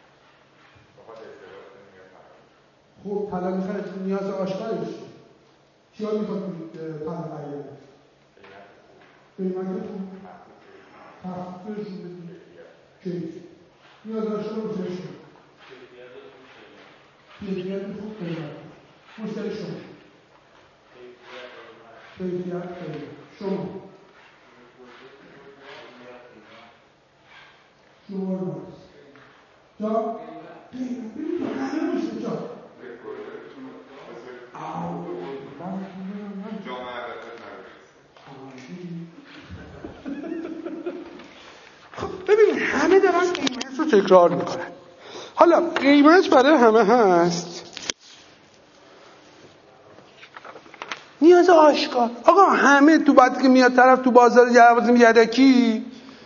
خب طلا میخواید نیاز آشکارش کیا میخواد طلا خریده؟ قیمتتون تخفیفش بدید. کیف نیاز آشکار مشتری شما. کیفیت خوب قیمت مشتری شما. کیفیت قیمت شما. شما جا همه باشه جا خب ببین همه دارن قیمت رو تکرار میکنن. حالا قیمت برای همه هست، نیاز آشکار. آقا همه تو بعد که میاد طرف تو بازار جوازم یدکی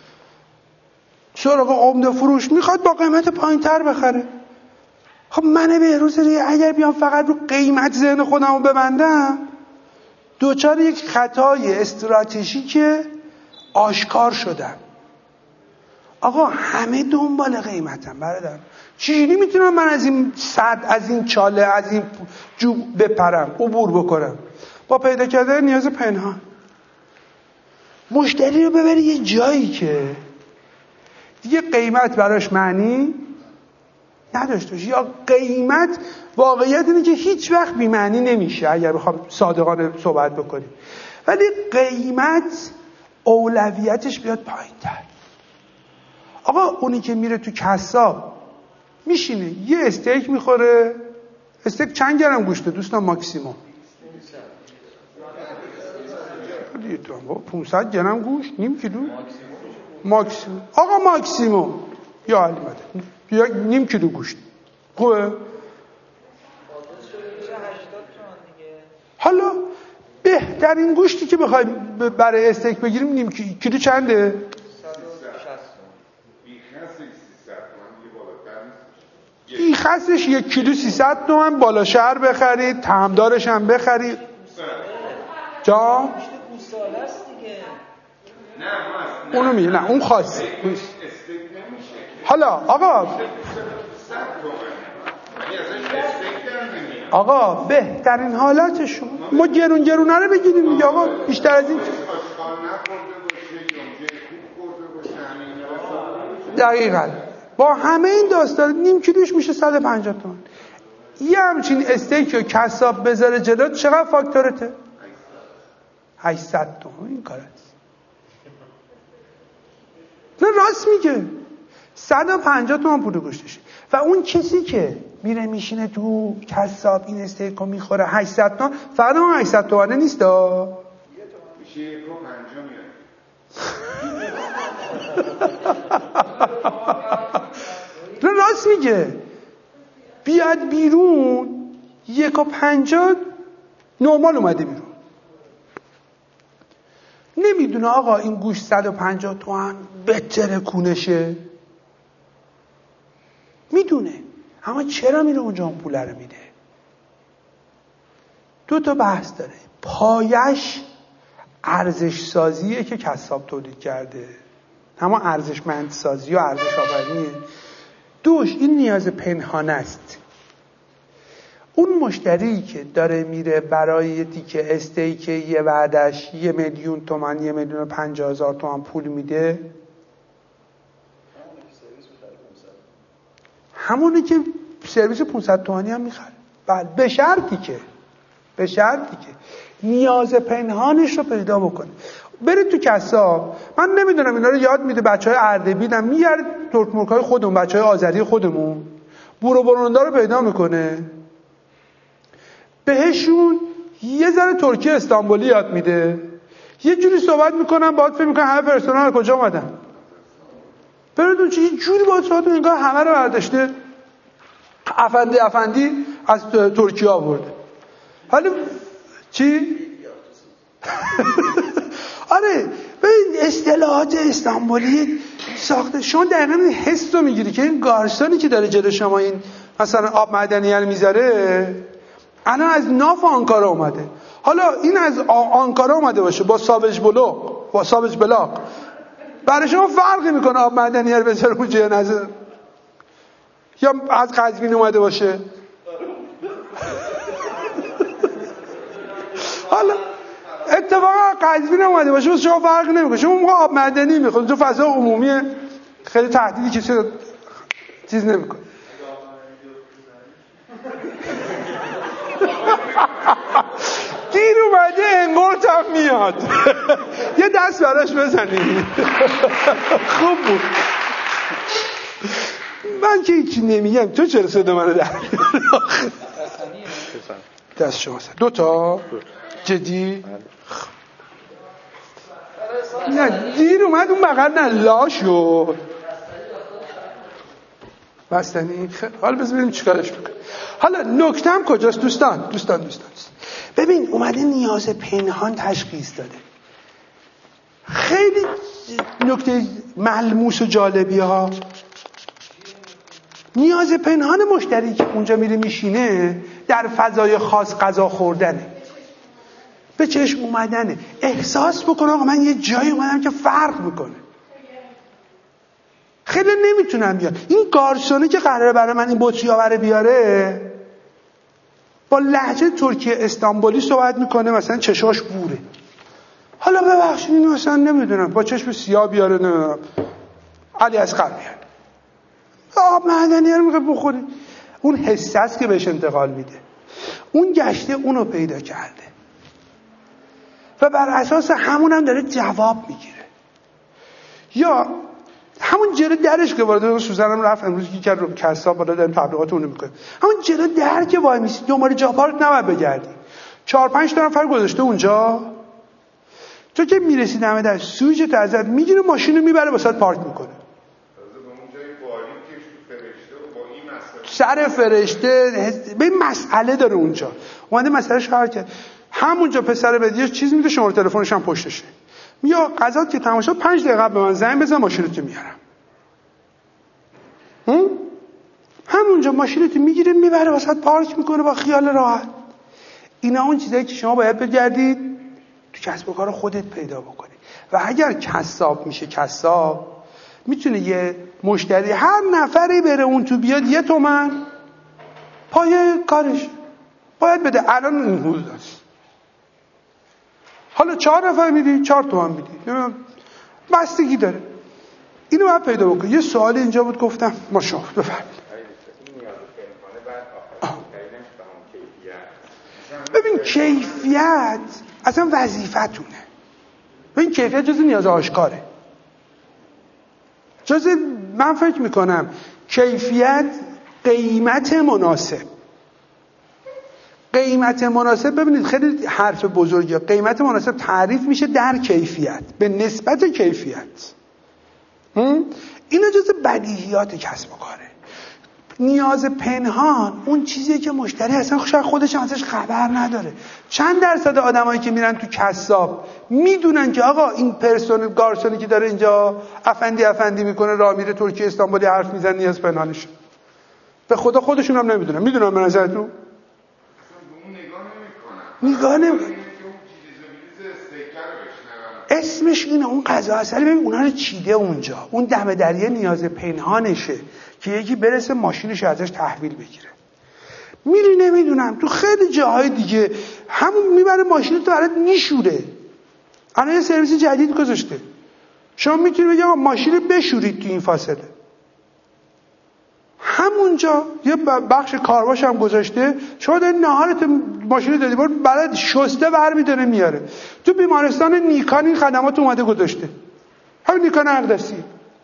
سراغ عمده فروش میخواد با قیمت پایین‌تر بخره. خب من بهروز اگر بیام فقط رو قیمت ذهن خودم رو ببندم دوچار یک خطای استراتژیک آشکار شدم. آقا همه دنبال قیمتم برادر. چجوری میتونم من از این صد، از این چاله، از این جوب بپرم، عبور بکنم؟ با پیدا کردن نیاز پنهان. مشتری رو ببری یه جایی که دیگه قیمت براش معنی نداشته باشه، یا قیمت واقعیت اینه که هیچ وقت بی معنی نمیشه اگر بخوام صادقانه صحبت بکنیم، ولی قیمت اولویتش بیاد پایین‌تر. آقا اونی که میره تو کسا میشینه یه استیک میخوره، استیک چند گرم گوشته دوستان ماکسیموم؟ 500 گرم گوشت، نیم کیلو ماکسیموم. آقا ماکسیموم یا علی مدد یا نیم کیلو گوشت خوبه؟ حالا بهترین گوشتی که بخوای برای استیک بگیریم نیم کیلو چنده؟ 100. بیخستش 1 کیلو 300 تومن. بالا شهر بخرید، طعمدارش هم بخرید. جا؟ اونو میگه نه اون خاصی. حالا آقا بهترین حالاتشون ما گرونه رو بگیریم دیگه. آقا بیشتر از این دقیقاً با همه این داستان نیم کیلوش میشه 150 تومن. یه همچین استیک رو کساب بذاره جلوت چقدر فاکتورته؟ 800 تومن. این کار است. نه راست میگه 150 تومن پول گوشتشه. و اون کسی که میره میشینه تو کساب این استیک رو میخوره 800 تومن، فقط اون 800 تومنه نیست دا میشه 1.50 نه راست میگه. بیاد بیرون 1.50 نرمال اومده بیرون. نمیدونه آقا این گوشت 150 تومن بهتره کونشه، میدونه، اما چرا میره اونجا اون پول رو میده؟ 2 تا بحث داره. پایش ارزش سازیه که کساب تولید کرده، اما ارزشمند سازی و ارزش آفرینیه. دوش این نیاز پنهان است. اون مشتری که داره میره برای یه تیکه استیک یه وعدش 1,000,000 تومان 1,050,000 تومان پول میده، همونی که سرویس 500 تومانی هم میخره. بله به شرطی که نیاز پنهانش رو پیدا بکنه. برید تو کسا، من نمیدونم اینا رو یاد میده بچهای اردبیلم، میگرد ترکمرکای خودمون، بچهای آذری خودمون، بورو بروندا رو پیدا میکنه، بهشون یه ذره ترکی استانبولی یاد میده، یه جوری صحبت میکنن باهات، فکر میکنن همه پرسنل کجا اومدن. بردون چه یه جوری باهات صحبت میکنن انگار همه رو برداشته افندی از ترکیه آورده. حالا چی؟ آره ببین اصطلاحات استانبولی ساخته شما دقیقاً این حس رو میگیری که این گارسونی که داره جلو شما این مثلا آب معدنی رو میذاره الان از ناف آنکارا اومده. حالا این از آنکارا اومده باشه با سابج بلاق برای شما فرقی میکنه آب معدنی رو بذاره اونجا یا نذاره؟ یا از قزوین اومده باشه؟ حالا اتفاقا قزوین اومده باشه واسه شما فرق نمیکنه. شما موقع آب معدنی میخواد تو فضا عمومی خیلی تهدیدی کسی چیز نمیکنه. گیر اومده انگارت هم میاد. یه دست براش بزنید. خوب بود. من که هیچی نمیگم تو چرا صدا منو در دست شما دو تا جدی نه دیر اومد اون بغل نه لا شد بستنی. حالا بذار ببینیم چیکارش میکنه. حالا نکتم کجاست دوستان ببین اومده نیاز پنهان تشخیص داده. خیلی نکته ملموس و جالبی ها. نیاز پنهان مشتری که اونجا میره میشینه در فضای خاص غذا خوردنه، به چشم اومدنه، احساس بکنه آقا من یه جایی اومدم که فرق میکنه. خیلی نمیتونم بیان. این گارسونه که قراره برای من این بطری بیاره با لهجه ترکیه استانبولی صحبت میکنه، مثلا چشاش بوره. حالا ببخشید اینو مثلا نمیدونم با چشم سیاه بیاره، نمیدونم علی اصغر بیاره آب معدنی رو میگه بخوری. اون حس است که بهش انتقال میده. اون گشته اونو پیدا کرده و بر اساس همون هم داره جواب میگیره. یا همون جلو درش که وارد سوزنم رفت امروز که کرد رو کسا بالا داریم تبلیغات اونو میکنه. همون جلو در که وای میسی دنبال جا پارک نباید بگردی. 4-5 تا نفر گذاشته اونجا، تو که میرسی دم در سویچت ازت میگیره ماشین رو میبره واسات پارک میکنه. سر فرشته به مسئله داره اونجا. اومده مسئلهش حل کرد. همونجا پسر بدیش چیز میده، شماره تلفنش هم پشتشه. یا قضات که تمام شد 5 دقیقه به من زنگ بزن ماشینت میارم. همونجا ماشینت میگیره میبره واسات پارک میکنه با خیال راحت. اینا اون چیزایی که شما باید بگردید تو کسب و کار خودت پیدا بکنید. و اگر کساب میشه کساب میتونه یه مشتری هر نفری بره اون تو بیاد 1 تومن پای کارش باید بده. الان این حدود است. حالا 4 نفر میدی 4 تومن میدی، بستگی داره. اینو باید پیدا بکنی. یه سوال اینجا بود گفتم ماشاءالله بفرمایید. ببین کیفیت اصلا وظیفتونه. ببین کیفیت جز نیاز آشکاره. من فکر میکنم کیفیت قیمت مناسب ببینید خیلی حرف بزرگه. قیمت مناسب تعریف میشه در کیفیت به نسبت کیفیت. اینا جز بدیهیات کسب و کاره. نیاز پنهان اون چیزیه که مشتری اصلا خودش ازش خبر نداره. چند درصد آدمایی که میرن تو کساب میدونن که آقا این پرسنل گارسونی که داره اینجا افندی میکنه راه میره ترکیه استانبولی حرف میزنه نیاز پنهانشه؟ به خدا خودشون هم نمیدونن. میدونن به نظرتون؟ نگاه نمیکنن. اسمش اینه اون غذا اصلی. ببین اونا رو چیده اونجا. اون دم دریه نیاز پنهانشه که یکی برسه ماشینش ازش تحویل بگیره. میری نمیدونم تو خیلی جاهای دیگه همون میبره ماشین تو برات میشوره. الان یه سرویس جدید گذاشته شما میتونی بگی آقا ماشین بشورید تو این فاصله. همونجا یه بخش کارواش هم گذاشته. شما داری نهارت ماشین دادی برات شسته برمیداره میاره. تو بیمارستان نیکان این خدمات اومده گذاشته. همین نیکان اقدسی.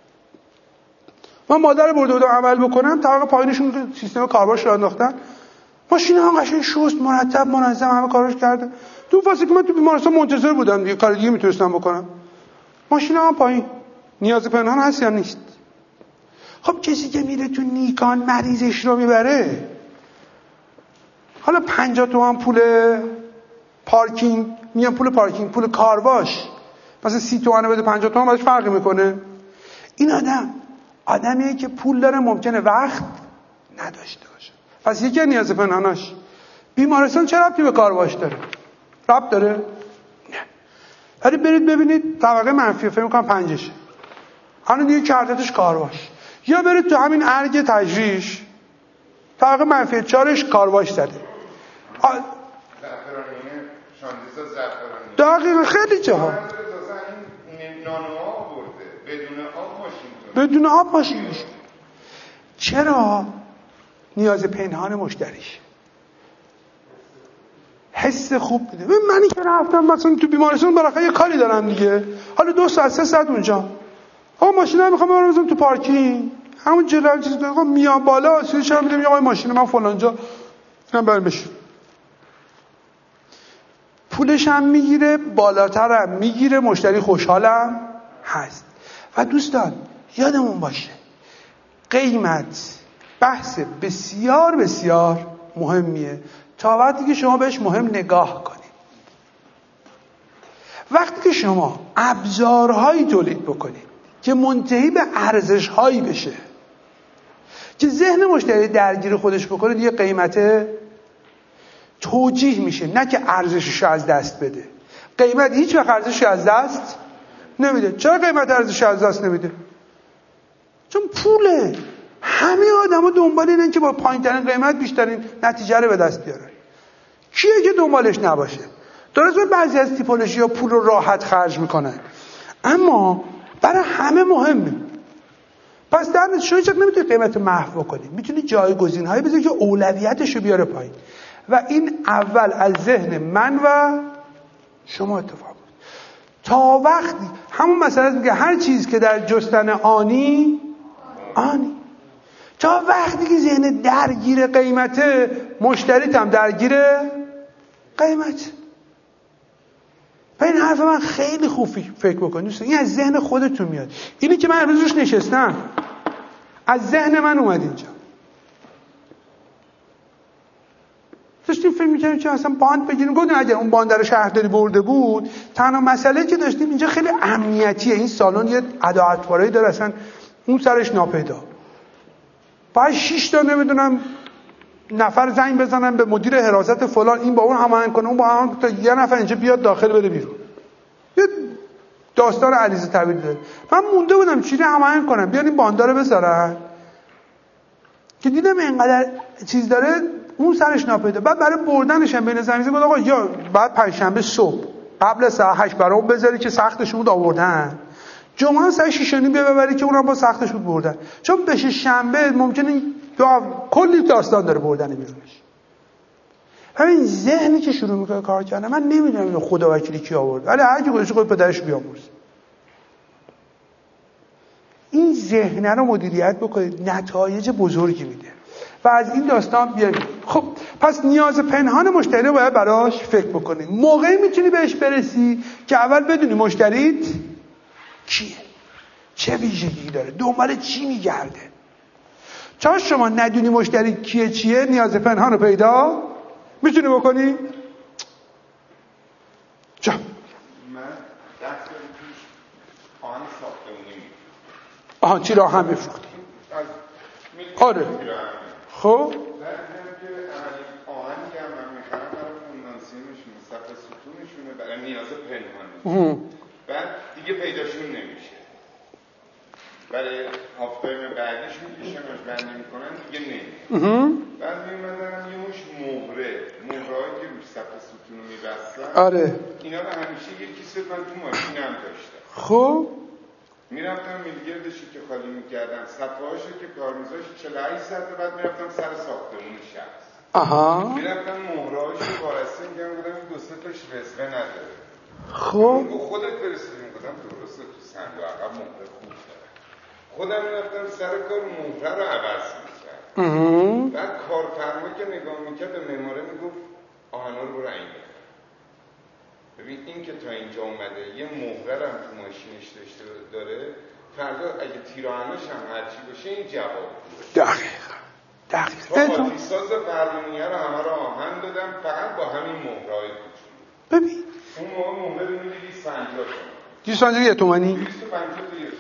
من مادر برده بودم عمل بکنم طبقه پایینشون سیستم کارواش رو انداختن. ماشین هم قشنگ شست مرتب منظم همه کارش کرده. تو فاصله که من تو بیمارستان منتظر بودم دیگه، کار دیگه میتونستم بکنم. ماشینم هم پایین. نیاز پنهان هست یا نیست؟ خب کسی که میره تو نیکان مریضش رو میبره، حالا 50 تومن پول پارکینگ، میگم پول پارکینگ، پول کارواش مثلا 30 تومن بده 50 تومن باش فرقی میکنه؟ این آدمیه که پول داره ممکنه وقت نداشته باشه. پس یکی نیاز پنهاناش بیمارستان چه ربطی به کارواش داره؟ ربط داره؟ نه. ولی برید ببینید طبقه منفی فکر می‌کنم 5شه. الان دیگه کردتش کارواش. یا برید تو همین ارگ تجریش طبقه منفی 4ش کارواش زده. زعفرانیه شاندیزا زعفرانی. دقیقاً خیلی جاها. نانوها برده بدون آب ماشین. بدون آب ماشین میشه. چرا؟ نیاز پنهان مشتریش. حس خوب میده. منی که رفتم مثلا تو بیمارستان بالاخره یه کاری دارم دیگه، حالا 2 ساعت 3 ساعت اونجا، ماشینا میخوام برم بزنم تو پارکینگ، همون جلوی چیز میام بالا سویچ رو میدم، آقا ماشین من فلان جا من برم بشین. پولش هم میگیره، بالاترم میگیره، مشتری خوشحالم هست. و دوستان یادمون باشه قیمت بحث بسیار بسیار مهمیه تا وقتی که شما بهش مهم نگاه کنید. وقتی که شما ابزارهایی تولید بکنید که منتهی به ارزشهایی بشه که ذهن مشتری درگیر خودش بکنه، دیگه قیمت توجیه میشه، نه که ارزشش از دست بده. قیمت هیچ وقت ارزشش از دست نمیده. چرا قیمت ارزشش از دست نمیده؟ چون پوله. همه آدما دنبال اینن که با پایین‌ترین قیمت بیشترین نتیجه رو به دست بیارن. کیه که دنبالش نباشه؟ درسته بعضی از تیپولوژی‌ها پول رو راحت خرج میکنن، اما برای همه مهمه. پس در نتیجه شما نمیتونید قیمت رو محو بکنید، میتونید جایگزین‌هایی بذارید که اولویتش رو بیاره پایین. و این اول از ذهن من و شما اتفاق میفته. تا وقتی همون مسئله میگه هر چیز که در جستن آنی، تا وقتی که ذهن درگیر قیمته، مشتریت هم درگیر قیمت. و این حرف من خیلی خوب فکر بکنید. این از ذهن خودتون میاد. اینی که من امروز روش نشستم از ذهن من اومد اینجا. داشتیم فکر می‌کردیم که اصلا باند بگیریم. گفتم اگه اون باند رو شهرداری برده بود، تنها مسئله که داشتیم اینجا خیلی امنیتیه. این سالن یه ادواتوارایی داره اصلا اون سرش ناپیدا. باید 6 تا نمیدونم نفر زنگ بزنن به مدیر حراست فلان، این با اون هماهنگ کنه، اون با همون، تا یه نفر اینجا بیاد داخل بره بیرون. یه داستان علیزه طویل داره. من مونده بودم چیزی هماهنگ کنم بیان این باندا رو بذارن که دیدم اینقدر چیز داره اون سرش ناپیدا. بعد برای بردنش هم بین زنگ گفت آقا یا بعد پنجشنبه صبح قبل ساعت 8 برام بذاری که سختش بود آوردن، جمعه ساعت 6:30 بیا ببری که اونم با سختش بود بردن، چون بشه شنبه ممکنه کلی داستان داره بردن بیرونش. همین ذهنی که شروع میکنه کار کردن، من نمیدونم اینو خدا وکیلی کی آورد، ولی هر کی خودش خود پدرش بیامرزه. این ذهن رو مدیریت بکنید، نتایج بزرگی میده. و از این داستان بیایم. خب پس نیاز پنهان مشتری رو باید براش فکر بکنید. موقعی میتونی بهش برسی که اول بدونی مشتریت کیه، چه ویژگی داره، دنبال چی میگرده. تا شما ندونی مشتری کیه چیه، نیاز پنهان رو پیدا میتونی بکنی؟ جا من 10 سال پیش آهن ساختمونی آهان چی را هم میفروختی؟ آره. خب آهنی که من میخرم برای فونداسیونشون، سقف ستونشونه، برای نیاز پنهانه. بعد دیگه پیداشون نمیشه. برای هافتایم بعدیش میکشمش بند نمیکنن دیگه نمیشه. بعد میمدنم یه مش مهرهایی که روش سقف ستونو میبستن. آره. اینا رو همیشه یه کیسه من تو ماشینم داشتم. خب میرفتم میلگردشی که خالی میکردم، صفحهاشو که کار میذاشت 48 ساعت بعد میرفتم سر ساختمون شخص. میرفتم مهرهاشو وارسته میگم بودم این 2-3 تاش رزوه نداره. خب خودت برسید میگفتم درسته تو صندوق عقب مهره خوب داره. خودم میرفتم سر کار مهره رو عوض میکردم. بعد کارفرما که نگاه میکرد به معماره میگفت آهنا رو برو این بکن. ببین این که تا اینجا اومده یه مهره هم تو ماشینش داره، فردا اگه تیراهنش هم هرچی باشه این جواب دقیقا تا آتیساز برنامه‌ای رو همه رو آهن دادم فقط با همین مهرهای کوچولو. ببین اون موقع مهره رو میدی 250 250 یه تومانی 250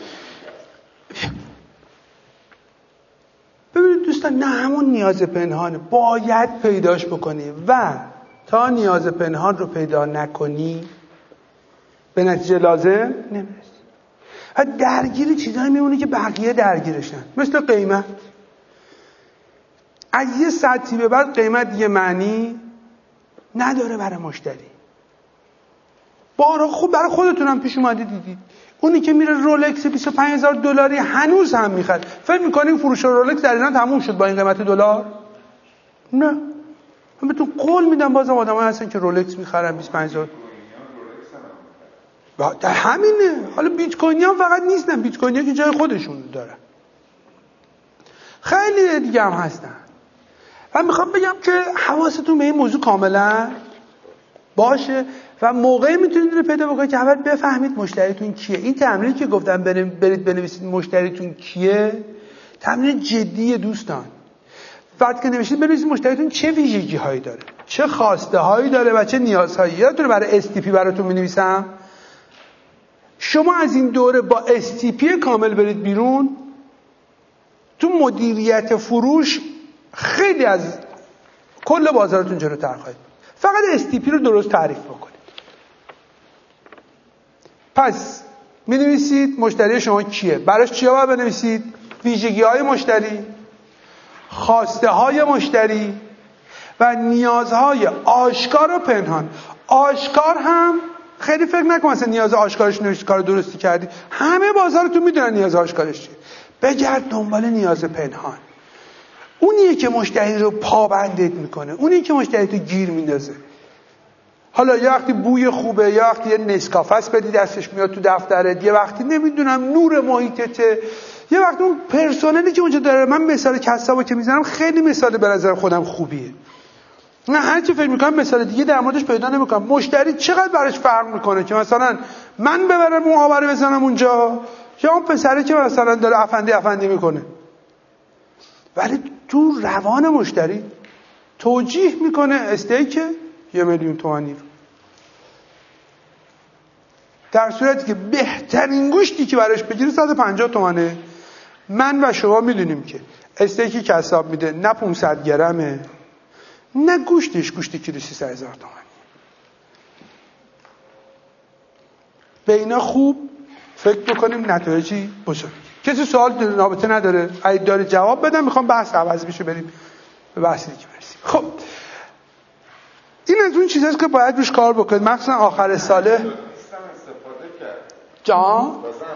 ببینید دوستان، نه همون نیاز پنهانه، باید پیداش بکنی و تا نیاز پنهان رو پیدا نکنی به نتیجه لازم نمیرسی. درگیر چیزایی میمونی که بقیه درگیرشن، مثل قیمت. از یه سطحی به بعد قیمت دیگه معنی نداره برای مشتری. بارها خوب برای خودتونم پیش اومده دیدید، اونی که میره رولکس $25,000 هنوز هم میخره. فکر میکنی فروش رولکس در ایران تموم شد با این قیمت دلار؟ نه، من بهتون قول میدم بازم آدمایی هستن که رولکس میخرن 25,000. در همینه. حالا بیت کوینی هم فقط نیستن، بیت کوینی که جای خودشون دارن، خیلی دیگه هم هستن. من میخوام بگم که حواستون به این موضوع کاملا باشه و موقعی میتونید رو پیدا بکنید که اول بفهمید مشتریتون کیه. این تمرینی که گفتم برید بنویسید مشتریتون کیه، تمرین جدیه دوستان. بعد که نوشتید بنویسید مشتریتون چه ویژگی هایی داره، چه خواسته هایی داره و چه نیازهایی. یادتونه برای STP براتون مینویسم؟ شما از این دوره با STP کامل برید بیرون، تو مدیریت فروش خیلی از کل بازارتون جلوتر خواهید. فقط STP رو درست تعریف بکنید. پس می‌نویسید مشتری شما کیه، براش چیا باید بنویسید؟ ویژگی‌های مشتری، خواسته‌های مشتری و نیازهای آشکار و پنهان. آشکار هم خیلی فکر نکن مثلا نیاز آشکارش نوشتی کار درستی کردی. همه بازارتون میدونن نیاز آشکارش چیه. بگرد دنبال نیاز پنهان. اونیه که مشتری رو پابندت میکنه، اونیه که مشتری تو گیر میندازه. حالا یه وقتی بوی خوبه، یه وقتی یه نسکافه بدی دستش میاد تو دفترت، یه وقتی نمیدونم نور محیطته، یه وقتی اون پرسنلی که اونجا داره. من مثال کسبو که میزنم خیلی مثال به نظر خودم خوبیه. نه هر چی فکر میکنم مثال دیگه در موردش پیدا نمیکنم. مشتری چقدر براش فرق میکنه که مثلا من ببرم محاوره بزنم اونجا یا اون پسره که مثلا داره افندی میکنه. ولی تو روان مشتری توجیه میکنه استیک 1,000,000 تومانی رو، در صورتی که بهترین گوشتی که براش بگیره 150 تومانه. من و شما میدونیم که استیکی که کساب میده نه 500 گرمه نه گوشتش گوشت کیلو 300,000 تومانی. به اینا خوب فکر بکنیم نتایجی بزرگ. کسی سوال رابطه نداره؟ اگه داره جواب بدم. میخوام بحث عوض بشه، بریم به بحثی که برسیم. خب این از اون چیزاست که باید روش کار بکنید، مخصوصا آخر ساله. جان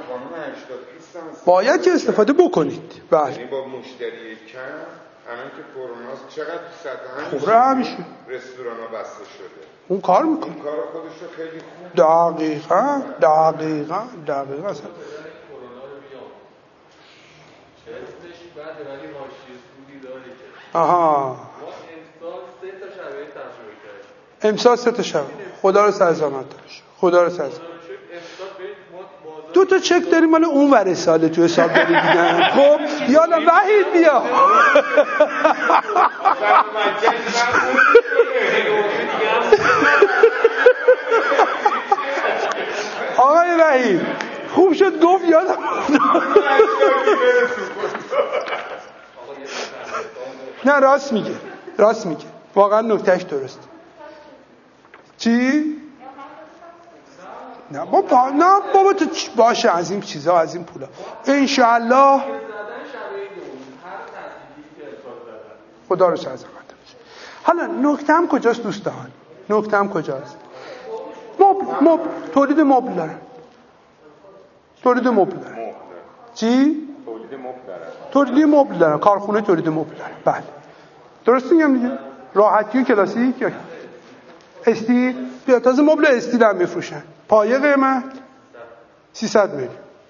باید که استفاده بکنید. بله یعنی با مشتری کم الان که کرونا چقدر تو سطح خوبه همیشه رستورانا بسته شده، اون کار میکنه. اون کار خودش رو خیلی خوب دقیقاً اصلا بعد ولی حاشیه سودی داره که آها ما امسال 3 تا شبیه خدا رو سرزامت داشت. خدا رو سرزامت. 2 تا چک داریم مال اون ور ساله تو حساب داری دیدن. خب یالا وحید بیا. آقای وحید خوب شد گفت یادم. نه راست میگه واقعا نکتهش درست. چی؟ نه بابا تو باشه از این چیزا، از این پولا انشاءالله خدا رو سرزامت بشه. حالا نکته‌ام کجاست دوستان؟ نکته‌ام کجاست؟ تولید مبل دارن. چی؟ تولید مبل دارن. کارخونه تولید مبل دارن. بله درست میگم دیگه. راحتی و کلاسیک یا استیل. بیا تازه مبل استیل هم میفروشن. پایه قیمت 300 میلیون.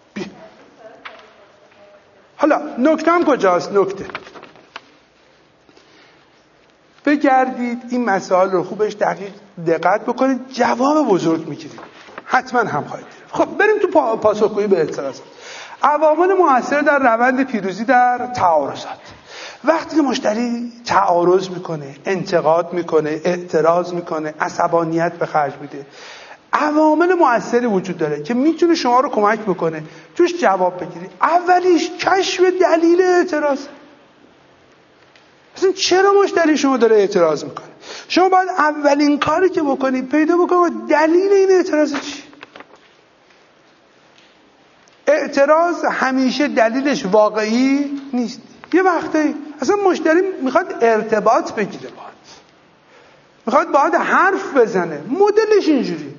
حالا نکته‌ام کجاست؟ نکته بگردید این مسائل رو خوبش دقیق دقت بکنید جواب بزرگ میگیرید، حتما هم خواهید گرفت. خب بریم تو پاسخگویی به اعتراضات. عوامل مؤثر در روند پیروزی در تعارضات. وقتی که مشتری تعارض میکنه، انتقاد میکنه، اعتراض میکنه، عصبانیت به خرج میده، عوامل مؤثری وجود داره که میتونه شما رو کمک بکنه توش جواب بگیری. اولیش کشف دلیل اعتراض. اصلا چرا مشتری شما داره اعتراض میکنه؟ شما باید اولین کاری که بکنید پیدا بکنید دلیل این اعتراض چیه. اعتراض همیشه دلیلش واقعی نیست. یه وقتی اصلا مشتری میخواد ارتباط بگیره، میخواد باهات حرف بزنه، مدلش اینجوری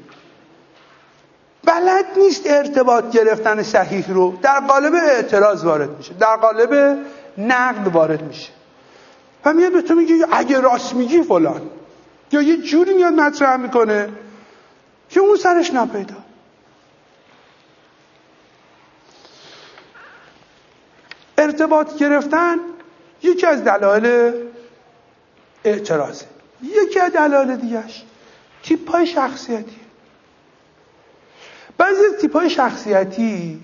بلد نیست ارتباط گرفتن صحیح رو، در قالب اعتراض وارد میشه، در قالب نقد وارد میشه و میاد به تو میگه اگه راست میگی فلان، یا یه جوری میاد مطرح میکنه که اون سرش نپیدا. ارتباط گرفتن یکی از دلایل اعتراضه. یکی از دلایل دیگه‌اش تیپ‌های شخصیتی. بعضی از تیپ‌های شخصیتی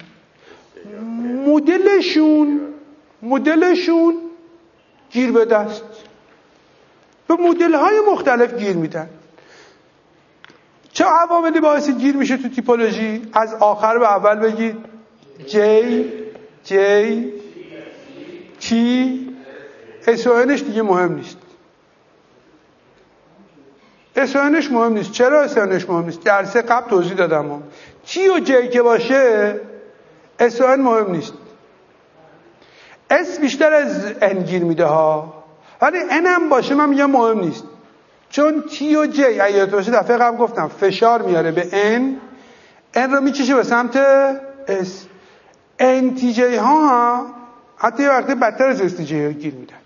مدلشون گیر به دست، به مدل‌های مختلف گیر میدن. چه عواملی باعث گیر میشه تو تیپولوژی؟ از آخر به اول بگید. جی چی اسوانش دیگه مهم نیست. اسوانش مهم نیست. چرا اسوانش مهم نیست؟ درس قبل توضیح دادم. چی و جی که باشه اسوان مهم نیست. اس بیشتر از ان گیر میده ها، ولی ان هم باشه من میگم مهم نیست، چون تی و جی اگه باشه دفعه قبل گفتم فشار میاره به ان رو میکشه به سمت اس. ان تی جی ها حتی یه وقتی بدتر از اس تی جی ها گیر میدن،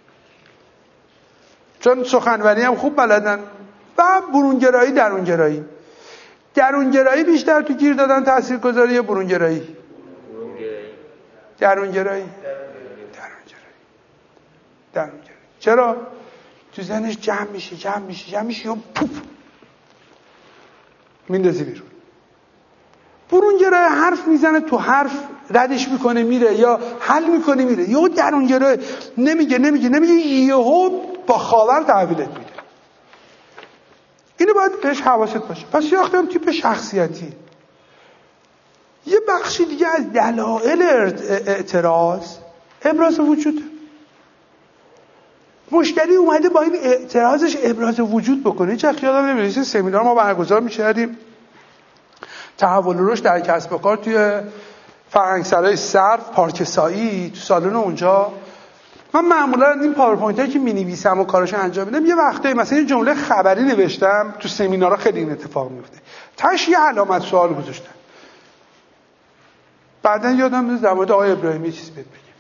چون سخنوری هم خوب بلدن. و برونگرایی درونگرایی بیشتر تو گیر دادن تاثیرگذاری یا برونگرایی؟ درونگرایی. چرا؟ تو ذهنش جمع میشه یا پوپ میندازی بیرون. برونگرایی حرف میزنه تو حرف ردش میکنه میره، یا حل میکنه میره. یا درونگرایی نمیگه یهو با خاور تحویلت میده. اینو باید بهش حواست باشه. پس یه وقتی هم تیپ شخصیتی. یه بخشی دیگه از دلایل اعتراض ابراز وجوده. مشتری اومده با این اعتراضش ابراز وجود بکنه. چه خیالم نمیاد سمینار ما برگزار می‌کردیم تحول و رشد در کسب و کار توی فرهنگسرای صرف پارک سایی تو سالن اونجا. من معمولا این پاورپوینتایی که می‌نویسم و کاراشو انجام میدم یه وقتایی مثلا یه جمله خبری نوشتم، تو سمینارها خیلی این اتفاق میفته، تاش یه علامت سوال گذاشتم. بعدن یادم میاد در مورد آقای ابراهیمی یه چیزی بهت بگم.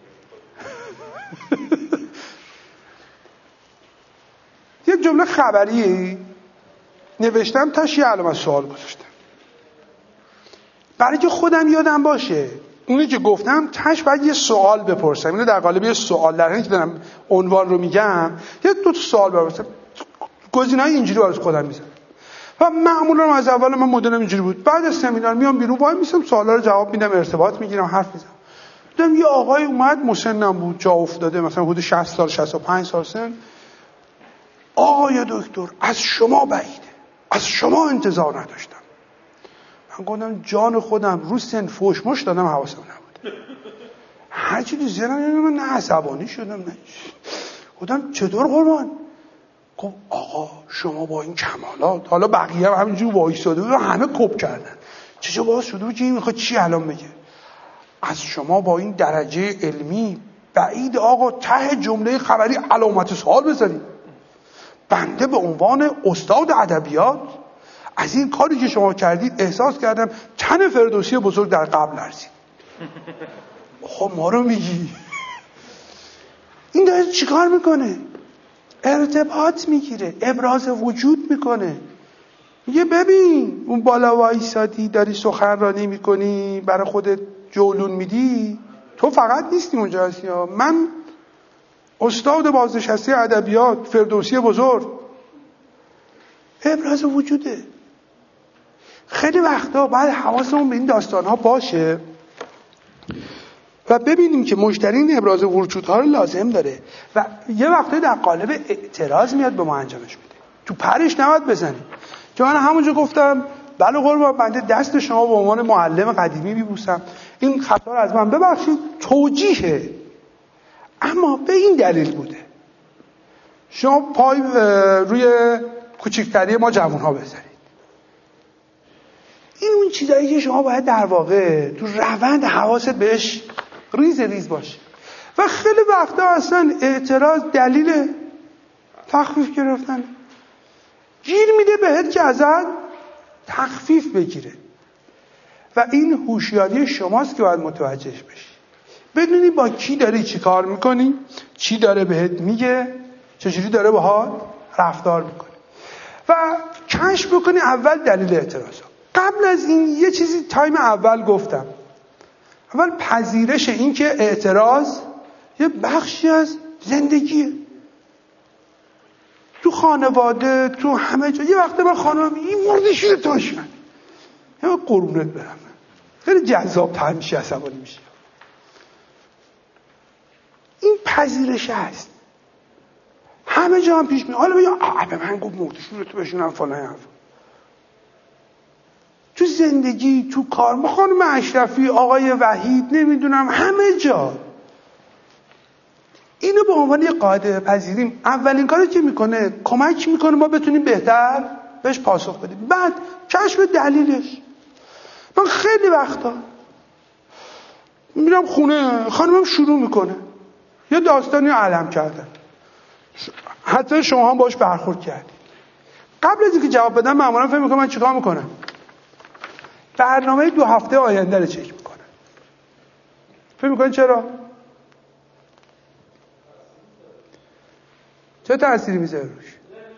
یه جمله خبری نوشتم، تاش یه علامت سوال گذاشتم برای که خودم یادم باشه اونی که گفتم تاش باید یه سوال بپرسم. اینو در قالب یه سوال، در حالی که دارم عنوان رو میگم یه دو تا سوال بپرسم، گزینه‌های اینجوری واسه خودم میذارم. و معمولا از اول من مدلم اینجوری بود. بعد از سمینار میام بیرون وای میسم سوالا رو جواب میدم، ارتباط میگیرم، حرف میزنم. دیدم یه آقای اومد مسنم بود، جا افتاده، مثلا حدود 60 سال 65 سال سن. آقای دکتر از شما بعیده، از شما انتظار نداشتم. من گفتم جان خودم رو سن فوش مش دادم، حواسم نبود. هر چی تو ذهنم من نه عصبانی شدم نه. گفتم چطور قربان؟ گفت آقا شما با این کمالات، حالا بقیه هم همینجور وایساده و همه کپ کردن، چه باز شده بود که این میخواد چی الان بگه؟ از شما با این درجه علمی بعید آقا ته جمله خبری علامت سوال بزنید. بنده به عنوان استاد ادبیات از این کاری که شما کردید احساس کردم تن فردوسی بزرگ در قبل لرزید. خب ما رو میگی این داره چیکار میکنه؟ ارتباط میگیره، ابراز وجود میکنه. میگه ببین اون بالا وایسادی داری سخنرانی میکنی، برای خودت جولون میدی، تو فقط نیستی اونجا هستی. من استاد بازنشسته ادبیات فردوسی بزرگ ابراز وجوده. خیلی وقتا باید حواسمون به این داستان‌ها باشه و ببینیم که مشتری این ابراز وجودها رو لازم داره و یه وقتی در قالب اعتراض میاد به ما انجامش بده. تو پرش نباید بزنیم. که من همونجا گفتم بله قربان بنده دست شما به عنوان معلم قدیمی میبوسم، این خطا رو از من ببخشید، توجیهه، اما به این دلیل بوده. شما پای روی کوچکتری ما جوانها بذارید. این اون چیزایی که شما باید در واقع تو روند حواست بهش ریز ریز باشه. و خیلی وقتا اصلا اعتراض دلیل تخفیف گرفتن، گیر میده بهت که ازت تخفیف بگیره و این هوشیاری شماست که باید متوجهش بشی. بدونی با کی داری چی کار میکنی، چی داره بهت میگه، چجوری داره باهات رفتار میکنه و کشف بکنی اول دلیل اعتراض. قبل از این یه چیزی تایم اول گفتم، اول پذیرش این که اعتراض یه بخشی از زندگیه. تو خانواده، تو همه جا. یه وقت من خانم این مردی شده تاش من یا قربونت برم، خیلی جذاب تا همیشه عصبانی میشه. این پذیرش هست، همه جا هم پیش میاد. حالا بگم به من گفت مردی شده تو بشونم فلان حرف. تو زندگی، تو کار، ما خانم اشرفی، آقای وحید، نمیدونم همه جا اینو به عنوان یه قاعده پذیریم. اولین کاری که میکنه کمک میکنه ما بتونیم بهتر بهش پاسخ بدیم. بعد کشف دلیلش. من خیلی وقتا میرم خونه خانمم شروع میکنه یه داستانی علم کردن، حتی شما هم باش برخورد کردید. قبل از اینکه جواب بدم معمولا فکر میکنم من چیکار میکنم، برنامه 2 هفته آینده رو چک میکنم. فکر میکنید چرا؟ چه تأثیری میذاره روش؟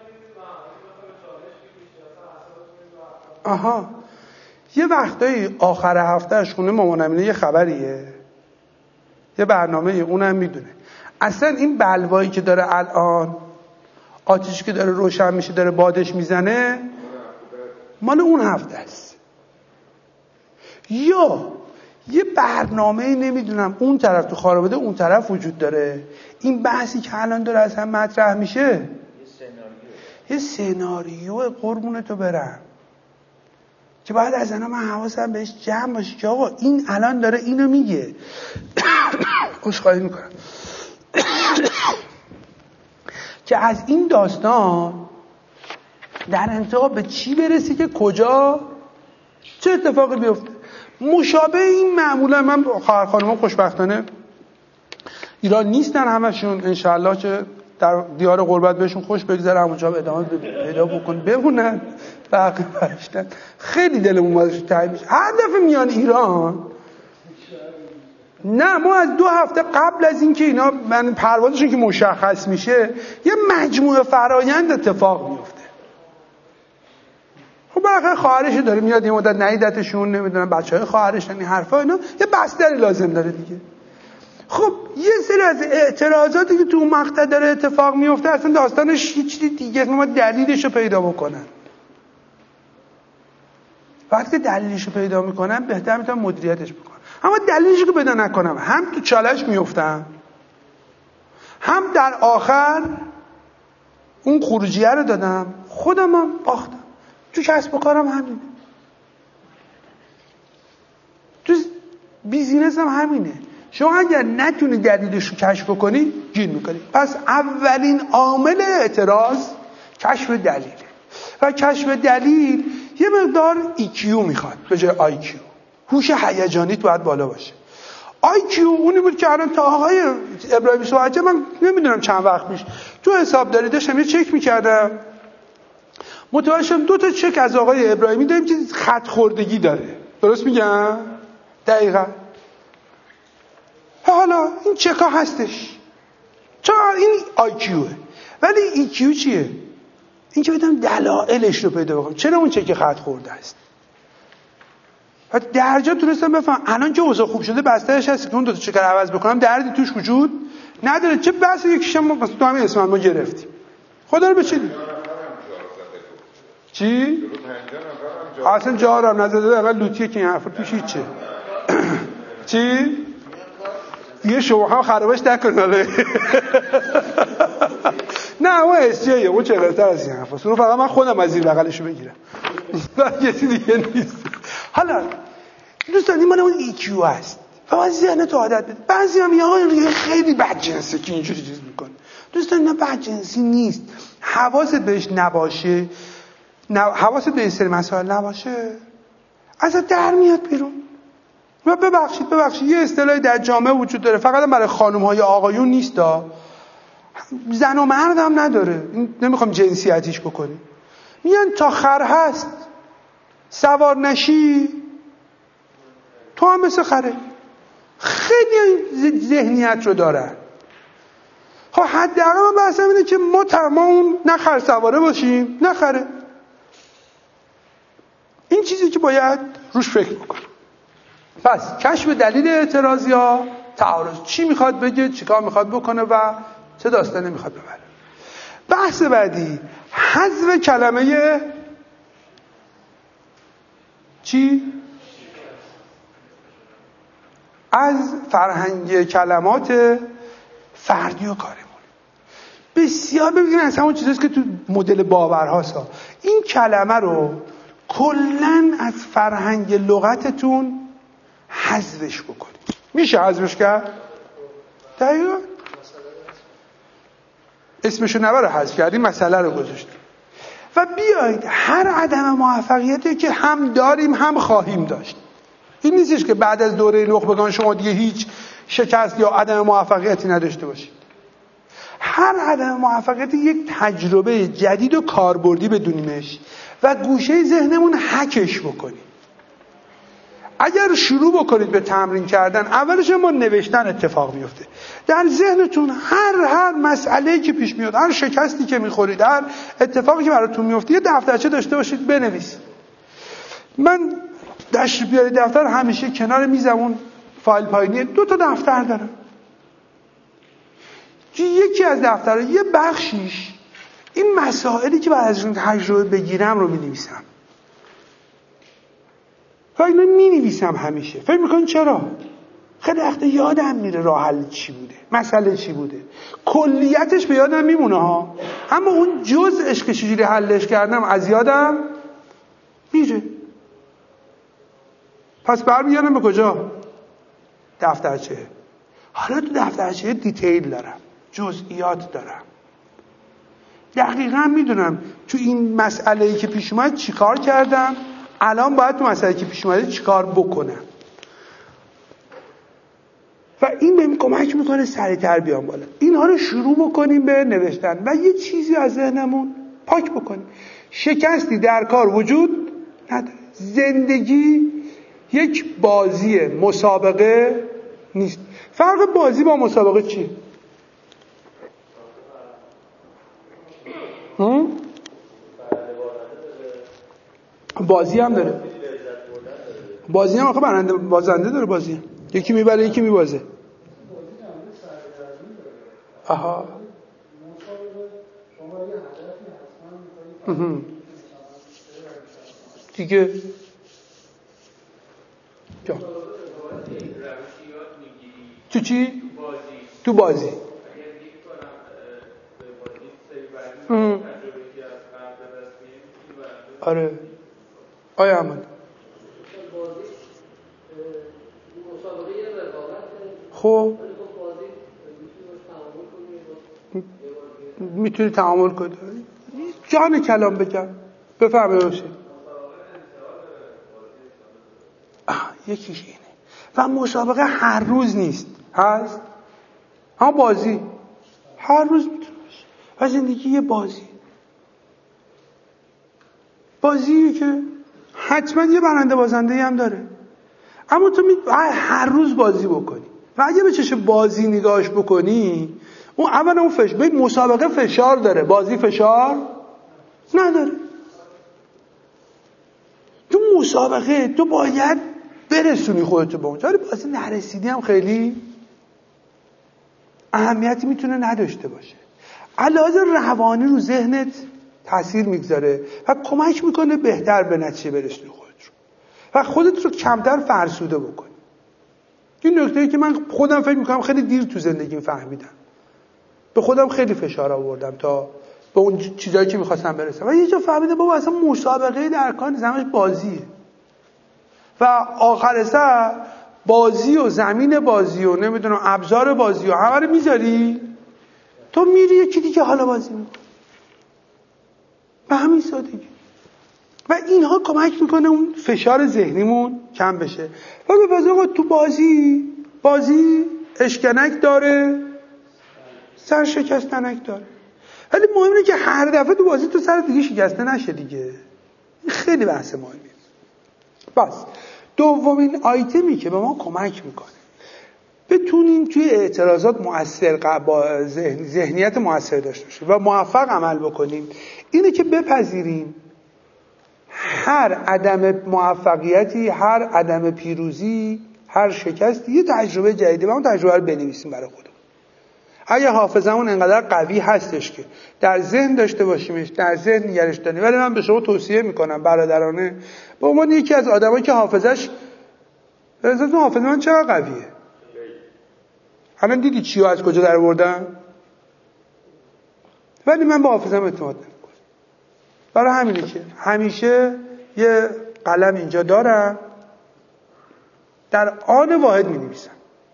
آها، یه وقتایی آخر هفتهش خونه مامانم یه خبریه، یه برنامه، اونم میدونه. اصلا این بلوایی که داره الان، آتیشی که داره روشن میشه، داره بادش میزنه، مال اون هفته است. یا یه برنامه نمیدونم اون طرف تو خانواده اون طرف وجود داره. این بحثی که الان داره از هم مطرح میشه یه سناریو قربونتو برم که باید از انا من حواسم بهش جمع باشه که آقا این الان داره اینو میگه. عذرخواهی میکنم که از این داستان در انتها به چی برسی که کجا چه اتفاقی بیفته. مشابه این معمولا من خواهر خانم‌ها خوشبختانه ایران نیستن همشون، انشالله که در دیار غربت بهشون خوش بگذره، همونجا ادامه پیدا بکن بمونن باقی برشتن. خیلی دلمون بازش تنگ میشه هر دفعه میان ایران. نه، ما از 2 هفته قبل از اینکه اینا من پروازشون که مشخص میشه یه مجموعه فرایند اتفاق میفته. خب بالاخره خواهرش داره میاد، یه مدت ندیدتشون، نمیدونم بچهای خواهرش، این حرفا اینا یه بستری لازم داره دیگه. خب یه سری از اعتراضاتی که تو اون مقطع داره اتفاق میفته اصلا داستانش یه چیزی دیگه، ما دلیلش رو پیدا بکنن. وقتی دلیلش رو پیدا میکنن بهتر میتونن مدیریتش بکنن. اما دلیلش رو پیدا نکنم هم تو چالش میفتم، هم در آخر اون خروجیه رو دادم خودم هم باختم. تو کسب و کارم همینه، تو بیزینس هم همینه. شما اگر نتونی دلیلش رو کشف کنی گیر میکنی. پس اولین عامل اعتراض کشف دلیله و کشف دلیل یه مقدار EQ میخواد به جای IQ. هوش هیجانیت باید بالا باشه. IQ اونی بود که الان تا آقای ابراهیمی صحبت، من نمیدونم چند وقت پیش تو حسابداری داشتم یه چک میکردم، متوجه شدم 2 تا چک از آقای ابراهیمی داریم که خط خوردگی داره. درست میگم؟ دقیقاً. حالا این چک ها هستش، چرا این IQه، ولی EQ چیه؟ این که بدم دلایلش رو پیدا بکنم چرا اون چک خط خورده است. و درجا تونستم بفهم الان که اوضاع خوب شده بستهش هست که اون 2 تا چک رو عوض بکنم دردی توش وجود نداره. چه بحث یکیشم ما تو همین اسم ما گرفتیم. خدا رو بچینیم. چی؟ اصلا جا رو هم نزده اقل لوتیه که این حرف توش هیچه. چی؟ دیگه شما هم خرابش نکنه. نه اون اسیه اون چه غلطر از این حرف هست. اون فقط من خودم از این بغلشو بگیرم. کسی دیگه نیست. حالا دوستان این مال اون EQ هست. فقط ذهن تو عادت بده. بعضی هم میگن خیلی بدجنسه که اینجوری چیز میکنه. دوستان نه بدجنسی نیست. حواست بهش نباشه، حواست به این سری مسائل نباشه، ازت در میاد بیرون. و ببخشید یه اصطلاحی در جامعه وجود داره، فقط برای خانم‌های آقایون نیست، زن و مرد هم نداره. نمیخوام جنسیتیش بکنیم. میگن تا خر هست سوار نشی تو هم مثل خره. خیلی این ذهنیت رو دارن. خب حداقل من بحثم اینه که ما اون نه خر سواره باشیم نه خره. این چیزی که باید روش فکر بکنیم. پس کشف دلیل اعتراض یا تعارض، چی میخواد بگه، چیکار میخواد بکنه و چه داستانی میخواد ببره. بحث بعدی حذف کلمه چی؟ از فرهنگ کلمات فردی و کارمون. بسیار ببینید اصلا اون چیزیست که تو مدل باورهاست. این کلمه رو کلن از فرهنگ لغتتون حذفش بکنید. میشه حذفش کرد؟ دقیقا اسمشو نبره حذف کردیم، مسئله رو گذاشتیم. و بیایید هر عدم موفقیتی که هم داریم هم خواهیم داشت، این نیستش که بعد از دوره نخبگان شما دیگه هیچ شکست یا عدم موفقیتی نداشته باشید. هر عدم موفقیتی یک تجربه جدید و کاربردی بدونیمش و گوشه ذهنمون حکش بکنیم. اگر شروع بکنید به تمرین کردن، اولش ما نوشتن اتفاق میفته. در ذهنتون هر مسئله‌ای که پیش میاد، هر شکستی که میخورید، هر اتفاقی که براتون میفته، یه دفترچه داشته باشید بنویسید. من دستشو بیارید دفتر، همیشه کنار میزم اون فایل پایینی 2 تا دفتر دارم. یکی از دفترها یه بخشیش این مسائلی که بعد ازشون تجربه بگیرم رو می‌نویسم. و اینو می‌نویسم همیشه. فکر می‌کنین چرا؟ خیلی وقت یادم میره راه حل چی بوده، مسئله چی بوده. کلیتش به یادم میمونه ها، اما اون جزءش که چجوری حلش کردم از یادم میره. پس برمیگردم به کجا؟ دفترچه. حالا تو دفترچه دیتیل دارم، جزئیات دارم. دقیقاً میدونم تو این مسئله‌ای که پیش اومد چیکار کردم، الان باید تو مسئله‌ای که پیش اومده چیکار بکنم. و این بهم کمک میکنه سریعتر بیام بالا. اینها رو شروع بکنیم به نوشتن و یه چیزی از ذهنمون پاک بکنیم. شکستی در کار وجود نداره. زندگی یک بازی مسابقه نیست. فرق بازی با مسابقه چیه؟ بازی هم داره. بازی هم آخه برنده بازنده داره. بازی یکی میبره یکی میبازه. آها. دیگه جا تو چی؟ تو بازی آره آیا احمد خب میتونی تعامل کنی. جان کلام بگم بفهمه باشه. یکیش اینه. و مسابقه هر روز نیست، هست اما بازی هر روز میتونه باشه. و زندگی یه بازیه که حتما یه برنده بازنده هم داره، اما تو هر روز بازی بکنی. و اگه به چشم بازی نگاهش بکنی، اون اولا اون به مسابقه فشار داره، بازی فشار نداره. تو مسابقه تو باید برسونی خودتو به اونجا. بازی نرسیدی هم خیلی اهمیتی میتونه نداشته باشه. علاوه روانی رو ذهنت تاثیر میگذاره و کمک میکنه بهتر به نتیجه برسونی خودت رو و خودت رو کمتر فرسوده بکنی. این نکته‌ای که من خودم فکر میکنم خیلی دیر تو زندگیم فهمیدم. به خودم خیلی فشار آوردم تا به اون چیزایی که میخواستم برسم و یه جا فهمیدم بابا اصلا مسابقه در کار نیست، همش بازیه و آخر سر بازی و زمین بازی و نمیدونم ابزار بازی و همه رو میذاری تو میری یکی دیگه حالا بازی میکنی به همین سادگی و اینها کمک میکنه اون فشار ذهنیمون کم بشه و به پس آقا تو بازی اشکنک داره سرشکستنک داره ولی مهم اینه که هر دفعه تو بازی تو سر دیگه شکسته نشه دیگه. این خیلی بحث مهمیه. بس دومین آیتمی که به ما کمک میکنه بتونیم توی اعتراضات مؤثر با ذهنیت مؤثر داشته باشیم و موفق عمل بکنیم اینه که بپذیریم هر عدم موفقیتی، هر عدم پیروزی، هر شکستی یه تجربه جدیده و اون تجربه رو بنویسیم برای خودمون. اگه حافظمون انقدر قوی هستش که در ذهن داشته باشیمش، در ذهن نگرش داریم. ولی من به شما توصیه میکنم برادرانه به عنوان یکی از آدمایی که حافظش حافظتون حافظه من چقدر قویه. الان دیدی چیو از کجا در آوردم؟ ولی من به حافظم اعتماد نمیکنم. برای همینه که همیشه یه قلم اینجا دارم در آن واحد می‌نویسم.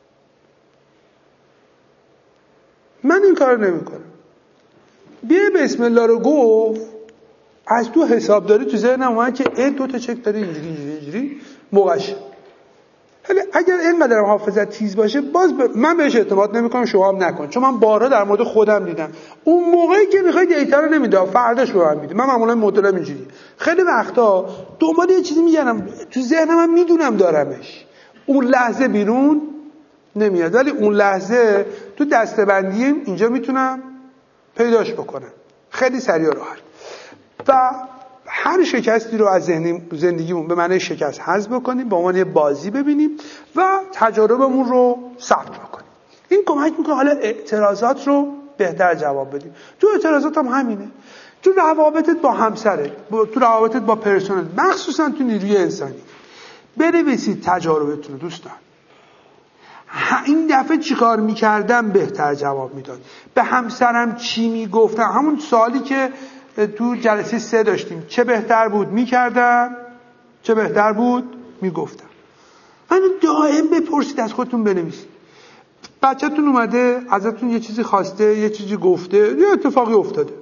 من این کار نمی‌کنم. بیا بسم الله رو گفت از تو حسابداری تو ذهنم اومد که این 2 تا چک داره اینجوری موقعش. ولی اگر اینقدر حافظت تیز باشه من بهش اعتماد نمی‌کنم، شما هم نکن، چون من بارها در مورد خودم دیدم اون موقعی که می‌خوای دیتا رو نمیده فرداش به من میده. من معمولا مدلم اینجوری خیلی وقتا دنبال یه چیزی میگردم تو ذهنم من میدونم دارمش اون لحظه بیرون نمیاد ولی اون لحظه تو دسته‌بندیم اینجا میتونم پیداش بکنم خیلی سریع و راحت و هر شکستی رو از زندگیمون به معنی شکست حذف بکنیم به عنوان یه بازی ببینیم و تجاربمون رو ثبت بکنیم. این کمک میکنه حالا اعتراضات رو بهتر جواب بدیم. تو اعتراضات هم همینه، تو روابطت با همسرت، تو روابطت با پرسنل، مخصوصا تو نیروی انسانی بنویسید تجاربتون رو. دوستان این دفعه چی کار میکردم بهتر جواب میداد، به همسرم چی میگفتم، همون سوالی که تو جلسه 3 داشتیم، چه بهتر بود میکردم، چه بهتر بود میگفتم. همین دائم بپرسید، از خودتون بنویسید. بچه‌تون اومده ازتون یه چیزی خواسته، یه چیزی گفته، یه اتفاقی افتاده،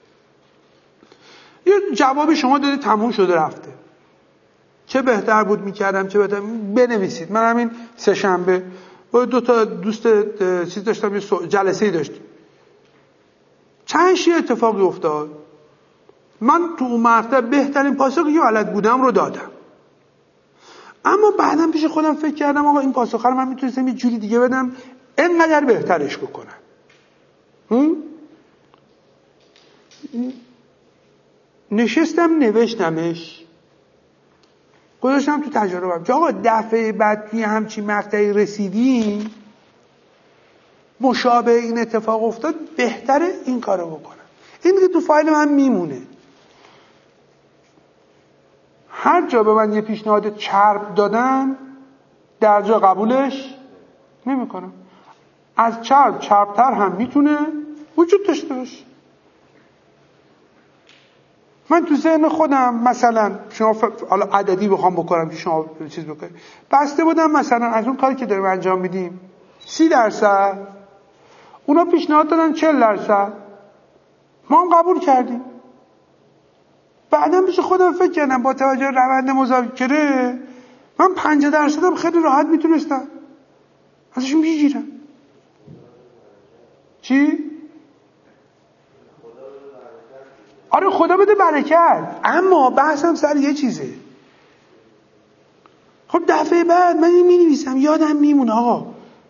یه جوابی شما دادید تموم شده رفته، چه بهتر بود میکردم، چه بهتر، بنویسید. من همین 3 شنبه با 2 تا دوست چیز داشتم، یه جلسه‌ای داشتیم، چند شی اتفاقی افتاد، من تو اون مقطع بهترین پاسخی که بلد بودم رو دادم، اما بعدم پیش خودم فکر کردم آقا این پاسخ رو من میتونستم یه جوری دیگه بدم اینقدر بهترش بکنم. نشستم نوشتمش، گذاشتم تو تجربه‌ام که آقا دفعه بعد توی همچین مقطعی رسیدیم مشابه این اتفاق افتاد، بهتره این کارو بکنم. این که تو فایل من میمونه. هر جا به من یه پیشنهاد چرب دادن در جا قبولش نمی کنم. از چربتر هم میتونه وجود داشته باشه. من تو ذهن خودم مثلا شما حالا عددی بخوام بکنم که شما چیز بکنید، بسته بودم مثلا از اون کاری که داریم انجام میدیم 30%، اونا پیشنهاد دادن 40%، ما هم قبول کردیم. بعدم پیش خودم فکر کردم با توجه روند مذاکره من 50% هم خیلی راحت میتونستم ازشون بگیرم. چی؟ آره خدا بده برکت. اما بحثم سر یه چیزه. خب دفعه بعد من این می‌نویسم یادم میمونه آقا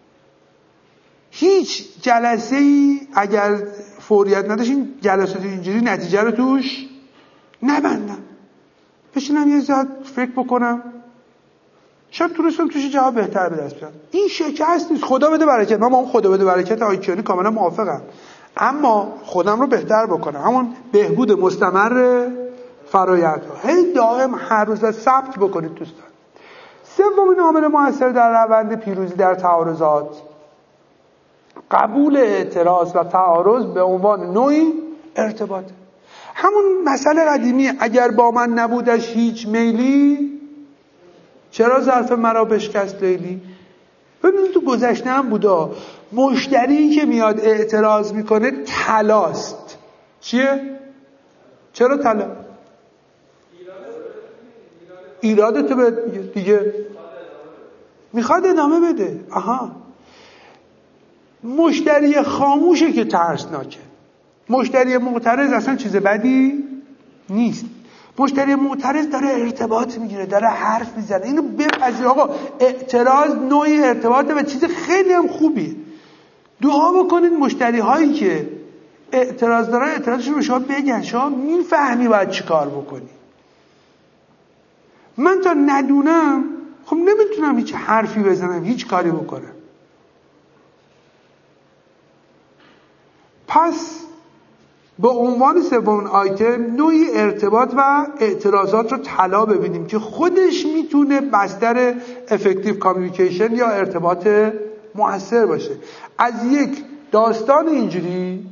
هیچ جلسه‌ای اگر فوریت نداشت این جلسات اینجوری نتیجه رو توش نبندم، بشینم یه ذات فکر بکنم، شاید تونستم توش جواب بهتر به دست بیارم. این شکست نیست، خدا بده برکت. من با اون خدا بده برکت آقای کیانی کاملا موافقم، اما خودم رو بهتر بکنم، همون بهبود مستمر فرآیندها، هی دائم هر روز ثبت بکنید دوستان. سومین عامل مؤثر در روند پیروزی در تعارضات، قبول اعتراض و تعارض به عنوان نوعی ارتباط. همون مسئله قدیمی، اگر با من نبودش هیچ میلی، چرا ظرف مرا بشکست لیلی. ببینید تو گذشته هم بودا، مشتری که میاد اعتراض میکنه طلاست. چیه؟ چرا طلا؟ ایرادتو بهت میگه دیگه، میخواد ادامه بده. آها، مشتری خاموشه که ترسناکه. مشتری معترض اصلا چیز بدی نیست. مشتری معترض داره ارتباط میگیره، داره حرف میزنه. اینو بپذیر آقا، اعتراض نوعی ارتباطه و چیز خیلی هم خوبیه. دعا بکنید مشتری هایی که اعتراض دارن اعتراضشون رو شما بگن، شما میفهمی باید چی کار بکنی. من تا ندونم خب نمیتونم هیچ حرفی بزنم، هیچ کاری بکنم. پس به عنوان سومین آیتم نوعی ارتباط و اعتراضات رو طلا ببینیم که خودش میتونه بستر افکتیو کامیونیکیشن یا ارتباط مؤثر باشه. از یک داستان اینجوری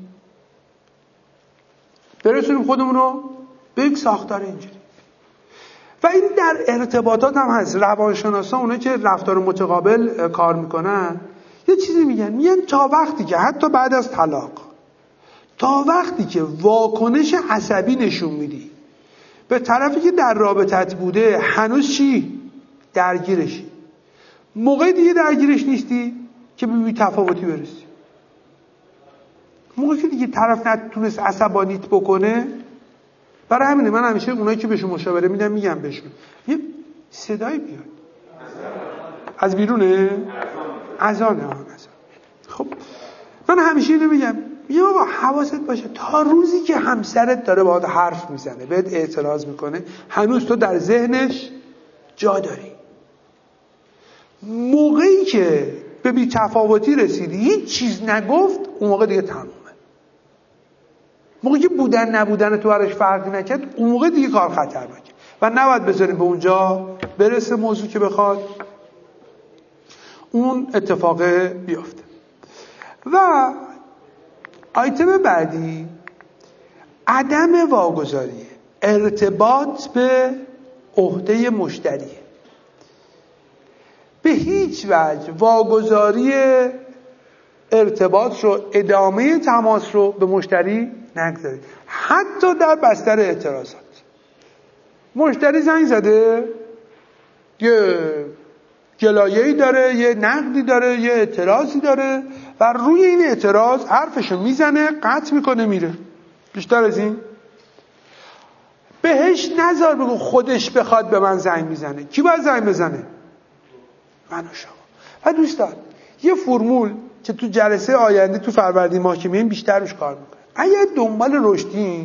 برسونیم خودمون رو به یک ساختار اینجوری. و این در ارتباطات هم هست. روانشناسا اونایی که رفتار متقابل کار میکنن یه چیزی میگن تا وقتی که حتی بعد از طلاق، تا وقتی که واکنش عصبی نشون میدی به طرفی که در رابطت بوده، هنوز چی؟ درگیرشی. موقع دیگه درگیرش نیستی که به بی‌تفاوتی برسی. موقعی که دیگه طرف نتونست عصبانیت بکنه، برای همینه من همیشه اونایی که بهشون مشاوره میدم میگم بهشون یه صدایی بیاد از بیرونه، اذانه. خب من همیشه اینو میگم بابا حواست باشه تا روزی که همسرت داره باهات حرف میزنه، بهت اعتراض میکنه، هنوز تو در ذهنش جا داری. موقعی که به بی‌تفاوتی رسیدی، هیچ چیز نگفت، اون موقع دیگه تمومه. موقعی که بودن نبودن تو براش فرقی نکرد، اون موقع دیگه کار خطرناکه و نباید بذاریم به اونجا برسه موضوع که بخواد اون اتفاق بیفته. و آیتم بعدی عدم واگذاری ارتباط به عهده مشتریه. به هیچ وجه واگذاری ارتباط رو، ادامه تماس رو به مشتری نگذارید، حتی در بستر اعتراضات. مشتری زنگ زده، یه گلایه‌ای داره، یه نقدی داره، یه اعتراضی داره و روی این اعتراض حرفشو میزنه، قطع میکنه، میره. بیشتر از این بهش نذار بگو خودش بخواد به من زنگ میزنه. کی باید زنگ بزنه؟ من و شما. و دوستان یه فرمول که تو جلسه آینده تو فروردین ماه که میایم بیشتر روش کار میکنه. اگر دنبال رشدین،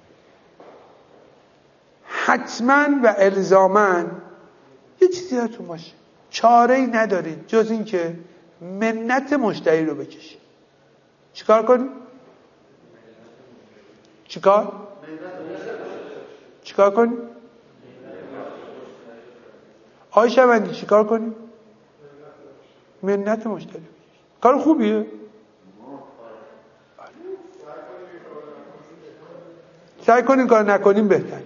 حتما و الزاما یه چیزی هاتون باشه، چاره‌ای ندارید جز این که منت مشتری رو بکشید. چیکار کنید؟ چیکار کنید؟ آقای شبندی چیکار کنید؟ منت مشتری بکشید. کار خوبیه؟ سعی کنیم کار نکنیم بهتر.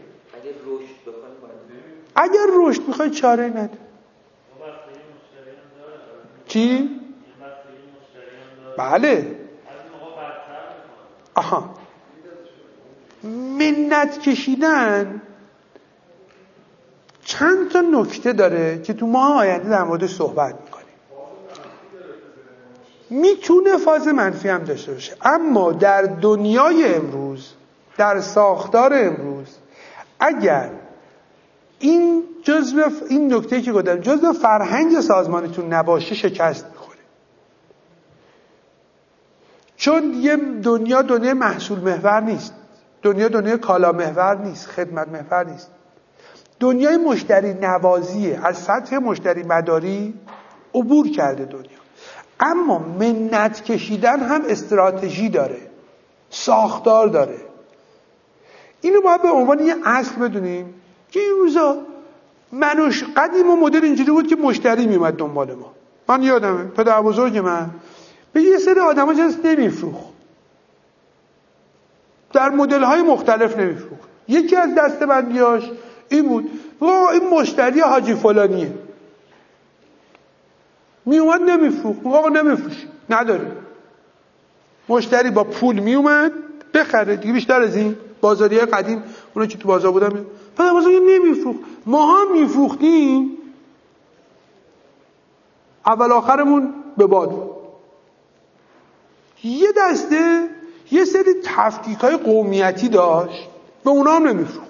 اگر رشد میخوای چاره نده. چی؟ بله. آها. منت کشیدن چند تا نکته داره که تو ماه آینده در موردش صحبت میکنیم. میتونه فاز منفی هم داشته باشه، اما در دنیای امروز، در ساختار امروز، اگر این نکته که گفتم جزء فرهنگ سازمانیتون نباشه، شکست میخوره. چون یه دنیا محصول محور نیست، دنیا کالا محور نیست، خدمت محور نیست. دنیای مشتری نوازیه، از سطح مشتری مداری عبور کرده دنیا. اما منت کشیدن هم استراتژی داره. ساختار داره. اینو باید به عنوان یه اصل بدونیم که این روزا قدیم و مدل اینجوری بود که مشتری میومد دنبال ما. من یادمه پدر بزرگ من به یه سری آدما جنس نمیفروخت، در مدل‌های مختلف نمیفروخت. یکی از دسته‌بندیاش این بود این مشتری حاجی فلانیه، میومد نمیفروخت. آقا نمیفروشی، نداری. مشتری با پول میومد بخره دیگه. بیشتر از این بازاریای قدیم اونا که تو بازار بودن پدر بزرگ نمیفروخت. ما هم میفروختیم، اول آخرمون به باد. یه دسته یه سری تفکیک‌های قومیتی داشت، به اونا هم نمیفروخت.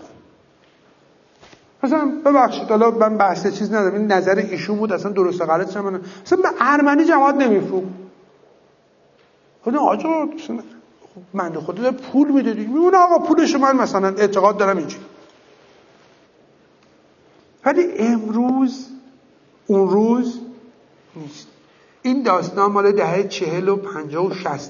مثلا ببخشید حالا من بحث چیز ندارم، این نظر ایشون بود، اصلا درست غلطش من مثلا به ارمنی جماعت نمیفروخت. خدا آجا من خدا پول میده دیگه، میونه آقا پولش من مثلا اعتقاد دارم اینجوری. ولی امروز اون روز نیست. این داستان مال دهه 40 و 50 و 60.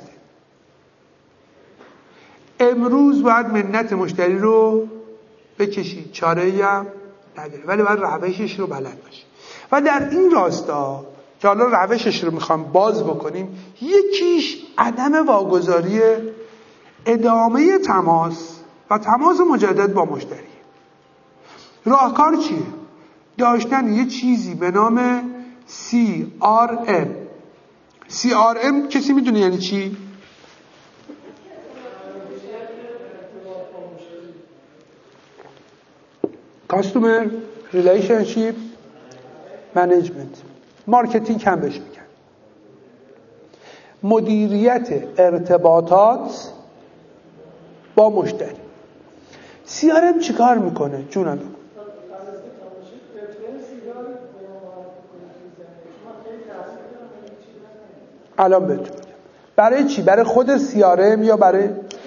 امروز باید منت مشتری رو بکشی، چاره‌ای هم نداره، ولی باید روشش رو بلد باشی. و در این راستا که حالا روشش رو میخوام باز بکنیم، یکیش عدم واگذاری ادامه تماس و تماس مجدد با مشتری. راهکار چیه؟ داشتن یه چیزی به نام CRM. CRM کسی میدونه یعنی چی؟ Customer Relationship Management. مارکتینگ هم بهش میگن. مدیریت ارتباطات با مشتری. CRM چیکار میکنه؟ جونم بگو. الان بهتون میگم. برای چی؟ برای خود CRM یا برای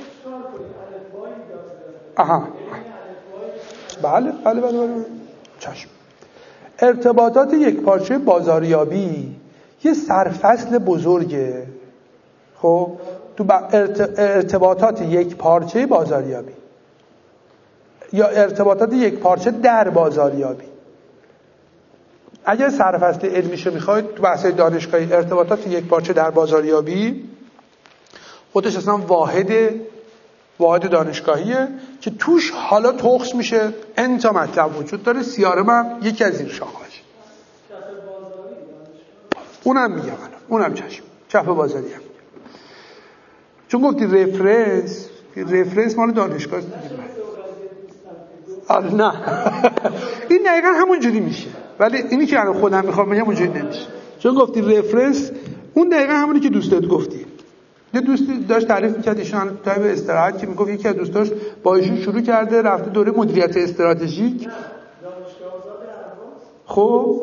بله چشم. ارتباطات یک پارچه بازاریابی یه سرفصل بزرگه. خب تو ارتباطات یک پارچه بازاریابی یا ارتباطات یک پارچه در بازاریابی، اگر سرفصل علمیشو میخواید تو بحث دانشگاهی، ارتباطات یک پارچه در بازاریابی خودش اصلا واحد دانشگاهیه که توش حالا تخص میشه انتا مطلب وجود داره. CRM هم یکی از این شاخه‌اش. اونم میگم الان، اونم چشم چپ بازاری هم. چون گفتی رفرنس مال دانشگاه است. نه این دقیقا همون جوری میشه، ولی اینی که الان خودم میخوام بگم اونجوری نمیشه. چون گفتی رفرنس، اون دقیقا همونی که دوستت گفتی. یه دوستی داشت تعریف میکرد ایشون تایم استراحت که میگفت یکی از دوستاش با ایشون شروع کرده رفته دوره مدیریت استراتژیک. دانشگاه آزاد اهواز. خب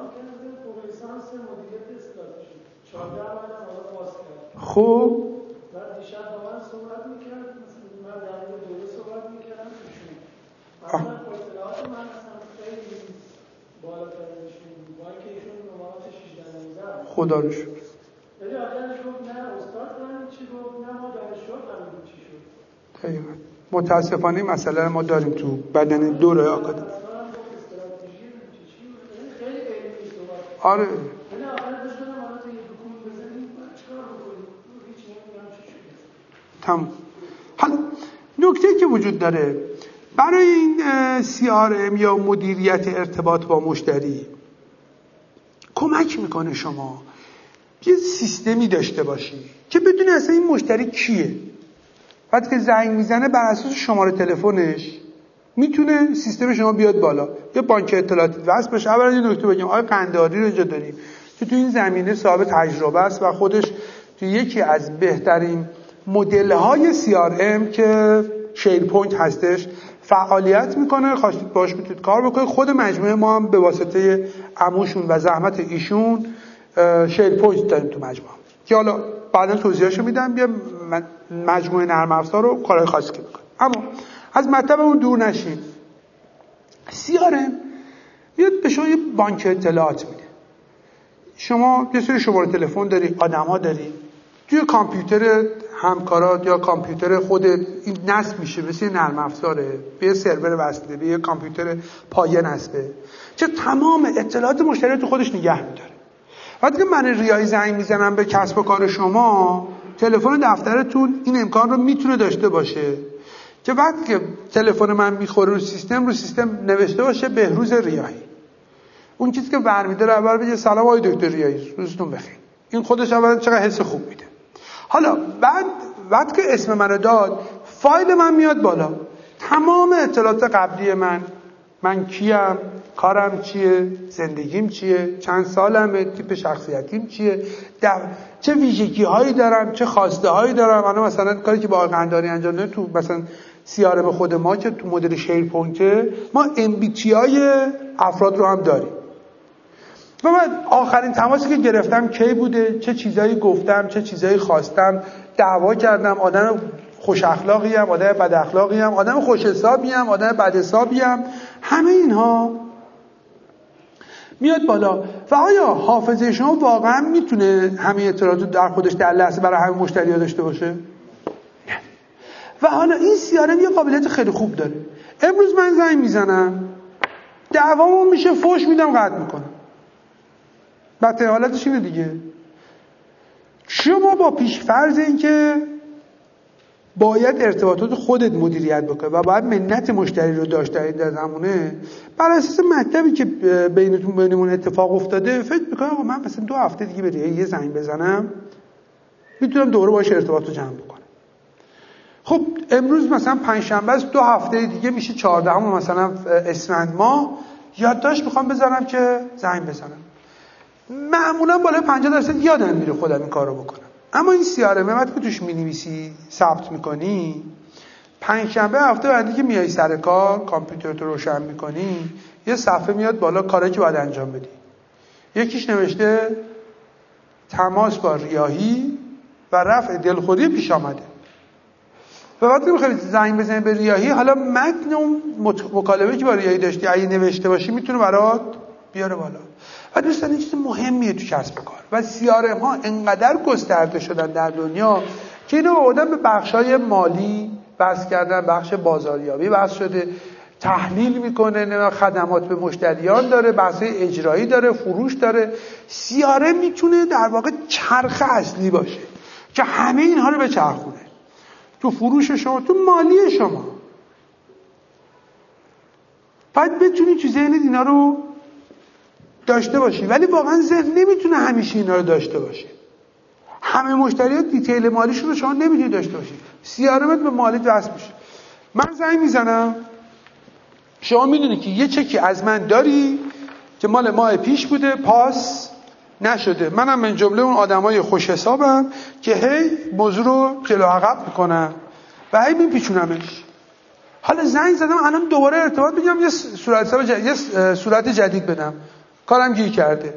خب بعد دیشب با من صحبت میکرد، من در مورد دوره صحبت میکردم ایشون مثلا اطلاعات من اصلا خیلی بالاترشون بود، با اینکه ایشون نمرات 16 خدا رو شکر. ولی آدمش گفت نه استاد فهمید چی گفت، نه ما دانشجو فهمیدیم چی شد. خیلی متاسفانه مسئله ما داریم تو بدن دوره آکادمی. خیلی علمی صحبت. آره حالا نکته که وجود داره برای این CRM یا مدیریت ارتباط با مشتری، کمک میکنه شما یه سیستمی داشته باشی که بدونی اصلا این مشتری کیه. وقتی که زنگ میزنه بر اساس شماره تلفنش میتونه سیستم شما بیاد بالا، یا بانک اطلاعاتی وصل بشه. اولا یه نکته بگم، آقای قنداری رو اینجا داریم که تو این زمینه صاحب تجربه است و خودش تو یکی از بهترین مدل‌های CRM که شیر پوینت هستش فعالیت میکنه. خواستید باش میتونید کار بکنید. خود مجموعه ما هم به واسطه عموشون و زحمت ایشون شیر پوینت داریم تو مجموعه که حالا بعدا توضیحاشو میدم. بیا مجموعه نرم افزار رو کارهای خاصی که میکنه. اما از مطلب اون دور نشیم. CRM میاد به شما یه بانک اطلاعات میده. شما یه سری شماره تلفن داری، آدم‌ها داری، توی کامپیوتر همکارات یا کامپیوتر خودت این نصب میشه، مثل نرم افزاره، به یه سرور وصله، به یه کامپیوتر پایه نصبه، چه تمام اطلاعات مشتری تو خودش نگه میداره. وقتی که من ریایی زنگ میزنم به کسب و کار شما، تلفن دفترتون این امکان رو میتونه داشته باشه که وقتی که تلفن من میخوره رو سیستم نوشته باشه بهروز ریایی. اون چیزی که برمی‌داره اول بگه سلام آقای دکتر ریایی، روزتون بخیر. این خودش اول چقدر حس خوب میده. حالا بعد که اسم منو داد، فایل من میاد بالا، تمام اطلاعات قبلی من کیم، کارم چیه، زندگیم چیه، چند سالمه، تیپ شخصیتیم چیه، چه ویژگی هایی دارم، چه خواسته هایی دارم. الان مثلا کاری که با قنداری انجام دادیم تو مثلا CRM خود ما که تو مدل شیرپوینت ما MBTI افراد رو هم داریم. و من آخرین تماسی که گرفتم کی بوده، چه چیزایی گفتم، چه چیزایی خواستم، دعوا کردم، آدم خوش اخلاقی ام، آدم بد اخلاقی ام، آدم خوش حسابی ام، آدم بد حسابی ام، همه اینها میاد بالا. و آیا حافظه شما واقعا میتونه همه اطلاعات رو در خودش در لحظه برای همه مشتری‌ها داشته باشه؟ نه. و حالا این CRM یه قابلیت خیلی خوب داره. امروز من زنگ میزنم، دعوامون میشه، فوش میدم، قطع میکنم. بعد حالتش اینه دیگه. شما با پیش‌فرض این که باید ارتباطات خودت مدیریت بکنی و باید منت مشتری رو داشته در زمانه، بر اساس مطلبی که بینمون اتفاق افتاده فکر میکنم آقا من مثلا 2 هفته دیگه به یه زنگ بزنم میتونم دوباره باشه ارتباط رو جمع بکنم. خب امروز مثلا پنجشنبه است، 2 هفته دیگه میشه 14 مثلا اسفند ماه، یادداشت میخوام بذارم که زنگ بزنم. معمولا بالای 50% یادم میره خودم این کارو بکنم. اما این CRM وقتی که توش می‌نویسی، ثبت می‌کنی، پنجشنبه هفته بعدی که میای سر کار، کامپیوترت رو روشن می‌کنی، یه صفحه میاد بالا کاری که باید انجام بدی. یکیش نوشته تماس با ریاحی و رفع دلخوری پیش آمده. و وقتی می‌خوای زنگ بزنی به ریاحی، حالا متن اون مکالمه که با ریاحی داشتی اگه نوشته باشی میتونه برات بیاره بالا. و دوستان این چیز مهمیه تو کسب و کار. و CRM ها انقدر گسترده شدن در دنیا که اینو آدم به بخشای مالی بحث کردن، بخش بازاریابی بحث شده، تحلیل میکنه، خدمات به مشتریان داره، بحثای اجرایی داره، فروش داره. CRM میتونه در واقع چرخ اصلی باشه که همه اینها رو بچرخونه، تو فروش شما، تو مالی شما. باید بتونی تو ذهن اینا رو داشته باشی، ولی واقعا ذهن نمیتونه همیشه اینا رو داشته باشه. همه مشتریات دیتیل مالیشون رو شما نمیتونی داشته باشی. CRMت به مالی وصل میشه. من زنگ میزنم، شما میدونی که یه چکی از من داری که مال ماه پیش بوده، پاس نشده. منم من جمله اون آدمای خوش حسابم که هی موضوع رو جلو عقب میکنم و هی میپیچونمش. حالا زنگ زدم الان دوباره ارتباط بگیرم، یه صورت جدید بدم، کارم گیر کرده.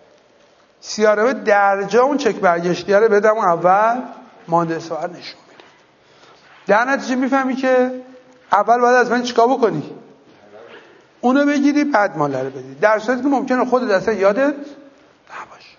CRM در جا اون چک برگشتیه رو بدم اون اول مانده سوار نشون میده. در نتیجه میفهمی که اول باید از من چیکار بکنی؟ اونو بگیری بعد ماله رو بدی، در صورتی که ممکنه خودت اصلا یادت نباشه.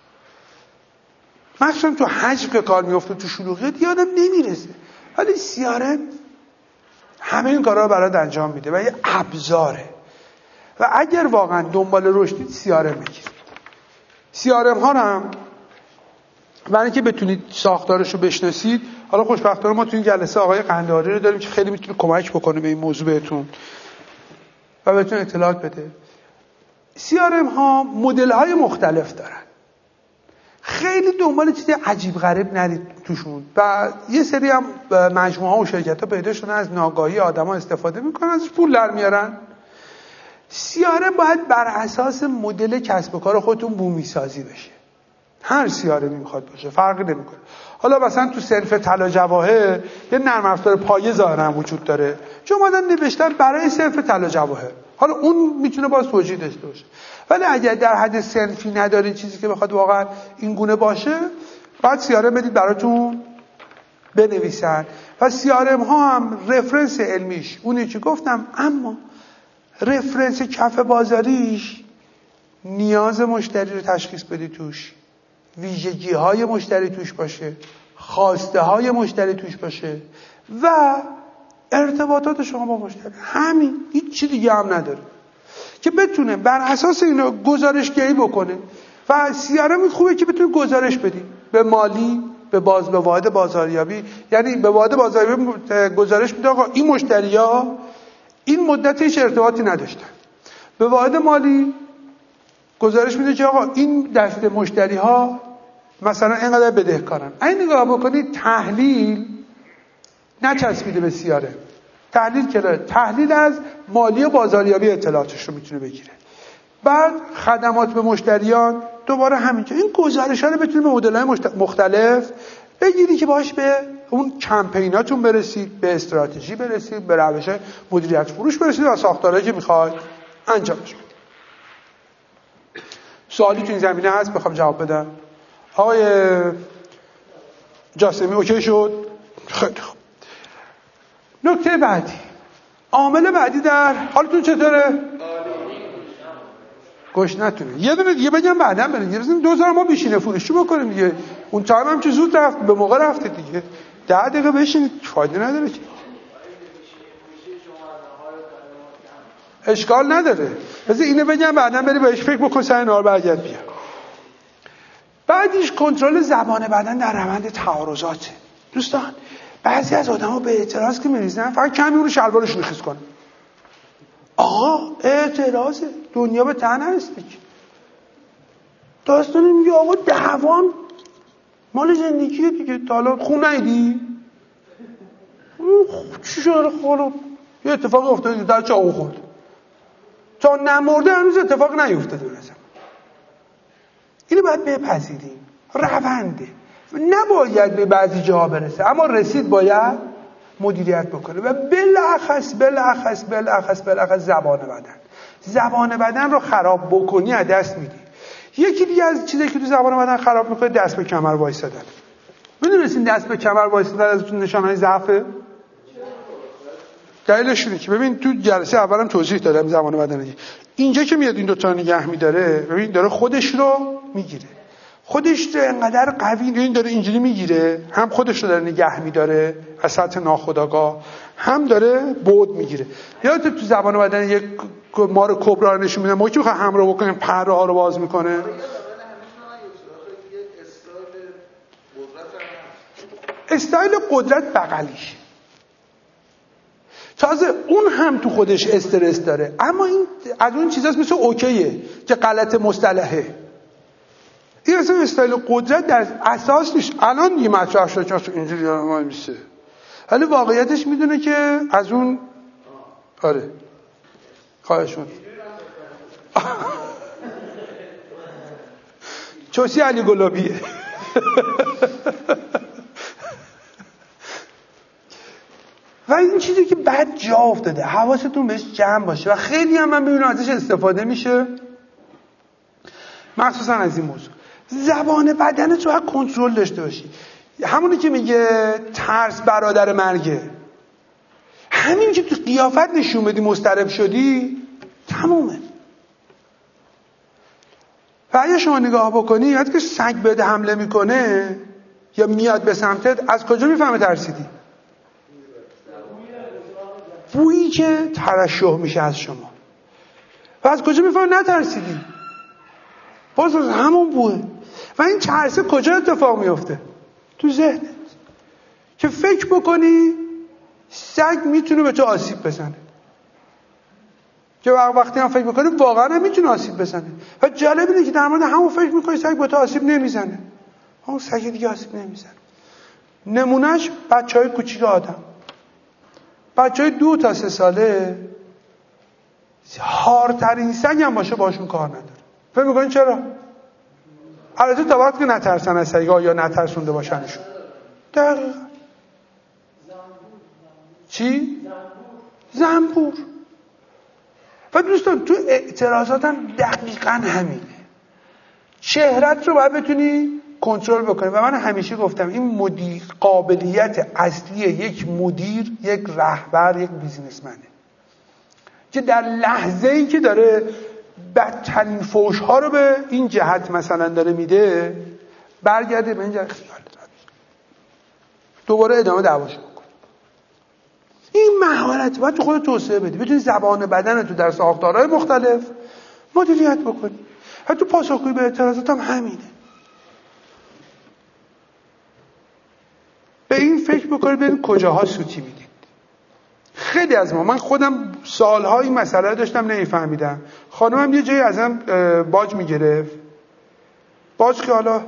مثلا تو حجم که کار میفته، تو شلوغیت یادم نمیرسه، ولی CRM همه این کارا رو برات انجام میده و یه ابزاره. و اگر واقعا دنبال رشدید CRM بگیرید. CRM ها رو هم برای اینکه بتونید ساختارش رو بشناسید، حالا خوشبختانه ما تو این جلسه آقای قنداری رو داریم که خیلی میتونه کمک بکنه به این موضوع بهتون و بهتون اطلاعات بده. CRM ها مدل های مختلف دارن، خیلی دنبال چیز عجیب غریب نرید توشون. و یه سری هم مجموعه ها و شرکت ها پیدا شدن از ناگاهی آدم ها استفاده میکنن، ازش پول در میارن. CRM باید بر اساس مدل کسب و کار خودتون بومی سازی بشه. هر CRM میخواد باشه فرقی نمیکنه. حالا مثلا تو صرف طلا جواهر یه نرم افزار پایه ظاهرا وجود داره چون اومدن نوشتن برای صرف طلا جواهر، حالا اون میتونه باز توجیه داشته باشه. ولی اگر در حد صرفی ندارین چیزی که بخواد واقعا این گونه باشه، بعد CRM بدید براتون بنویسن. و CRM ها هم رفرنس علمیش اونی که گفتم، اما رفرنس کف بازاریش نیاز مشتری رو تشخیص بدی توش، ویژگی های مشتری توش باشه، خواسته های مشتری توش باشه و ارتباطات شما با مشتری. همین، هیچ چی دیگه هم نداره که بتونه بر اساس اینا گزارشگری بکنه. و CRM خوبه که بتونه گزارش بدی به مالی، به واحد بازاریابی. یعنی به واحد بازاریابی گزارش میده آقا این مشتری‌ها این مدت هیچ ارتباطی نداشتن. به واحد مالی گزارش میده که آقا این دسته مشتری‌ها مثلا اینقدر بدهکارن. این نگاه بکنید تحلیل نچسبیده به CRM. تحلیل از مالی و بازاریابی اطلاعاتش رو میتونه بگیره. بعد خدمات به مشتریان دوباره همینجا. این گزارش‌ها رو بتونید به مدل‌های مختلف بگیری که باش به اون کمپیناتون برسید، به استراتژی برسید، به روش مدیریت فروش برسید و ساختارهایی که میخواید انجامش بدید. سوالی تو این زمینه هست بخوام جواب بدم؟ آقای جاسمی اوکی شد؟ خیلی خوب. نکته بعدی، عامل بعدی در حالتون چطوره؟ گوش نتونه. یه دونه دیگه بگم بعدا بریم. 2000 ما بیشینه فروشی بکنیم دیگه. اون تایم هم که زود رفت، به موقع رفته دیگه. 10 دقیقه بشینید فایده نداره که. اشکال نداره. بذار اینو بگم بعدا بری بهش فکر بکن، سر نهار برگرد بیا. بعدش کنترل زبان بدن در روند تعارضاته. دوستان بعضی از آدم‌ها به اعتراض که می‌ریزن فقط کمی اون شلوارشون خیس کنن. آقا اعتراضه، دنیا به تن هستی. داستانی میگه آقا دعوان مال زندگیه دیگه. تا حالا خون ندیدی؟ چی شده خاله؟ یه اتفاق افتاده در چاقو خورد. تا نمرده هنوز اتفاق نیفتاده برسم. اینو باید بپذیریم. رونده. نباید به بعضی جاها برسه، اما رسید باید مدیریت بکنه. و بالاخص زبان بدن رو خراب بکنی از دست میدی. یکی دیگه از چیزایی که تو زبان بدن خراب میکنه دست به کمر وایسادن. میدونستین دست به کمر وایسادن از نشانهای ضعفه؟ دلیلش اینه که ببین تو جلسه اولم توضیح دادم زبان بدن اینجا که میاد این دو تا نگه میداره، ببین داره خودش رو میگیره. خودش رو انقدر قوی این داره اینجوری میگیره، هم خودش رو داره نگه میداره از سطح ناخودآگاه، هم داره بعد میگیره. یادت تو زبان بدن یک مار کبرا رو نشون میدن، ما که میخوام همراه بکنیم پره ها رو باز میکنه. استایل قدرت بغلیش تازه اون هم تو خودش استرس داره، اما این از اون چیزاست مثل اوکیه که غلط مصطلحه. این اصلا استایل قدرت در اساس نیست. الان یه مطرح شده که اینجوری ما میشه، ولی واقعیتش میدونه که از اون آره خواهشون چوسی علی گلابیه. و این چیزی که بعد جا افتاده، حواستون بهش جمع باشه و خیلی هم من ببینم ازش استفاده میشه، مخصوصا از این موضوع. زبان بدنت رو کنترل داشته باشی. همونی که میگه ترس برادر مرگه، همین که تو قیافت نشون بدی مضطرب شدی تمومه. و اگه شما نگاه بکنی وقتی که سگ بده حمله میکنه یا میاد به سمتت، از کجا میفهمه ترسیدی؟ بویی که ترشح میشه از شما. و از کجا میفهمه نترسیدی؟ باز از همون بوه. و این ترسه کجا اتفاق میفته؟ تو ذهنت. که فکر بکنی سگ میتونه به تو آسیب بزنه، که وقتی هم فکر میکنی واقعا هم میتونه آسیب بزنه. و جالب اینه که در مورد همون فکر میکنی سگ به تو آسیب نمیزنه، اون سگ دیگه آسیب نمیزنه. نمونهش بچهای کوچیک آدم، بچهای 2 تا 3 ساله هارترین سگ هم باشه باشون کار نداره. فکر میکنین چرا؟ البته تا وقتی که نترسن از سگا یا نترسونده باشنشون. دقیقا چی؟ زنبور. و دوستان تو اعتراضات هم دقیقا همینه. چهرت رو باید بتونی کنترل بکنی. و من همیشه گفتم این قابلیت اصلی یک مدیر، یک رهبر، یک بیزینسمنه که در لحظه‌ای که داره بدترین فوش‌ها رو به این جهت مثلا داره میده، برگرده به این جهت خیال داره. دوباره ادامه دعواشو بکن. این مهارت باید تو خودت توسعه بدی، بتونی زبان بدن تو در ساختارهای مختلف مدیریت بکنی. حتی تو پاسخگویی به اعتراضات هم همینه. به این فکر بکنید ببین کجاها سوتی میدید. خیلی از ما، من خودم سالها این مسئله داشتم نمیفهمیدم. خانمم یه جایی ازم باج میگرفت، باج که حالا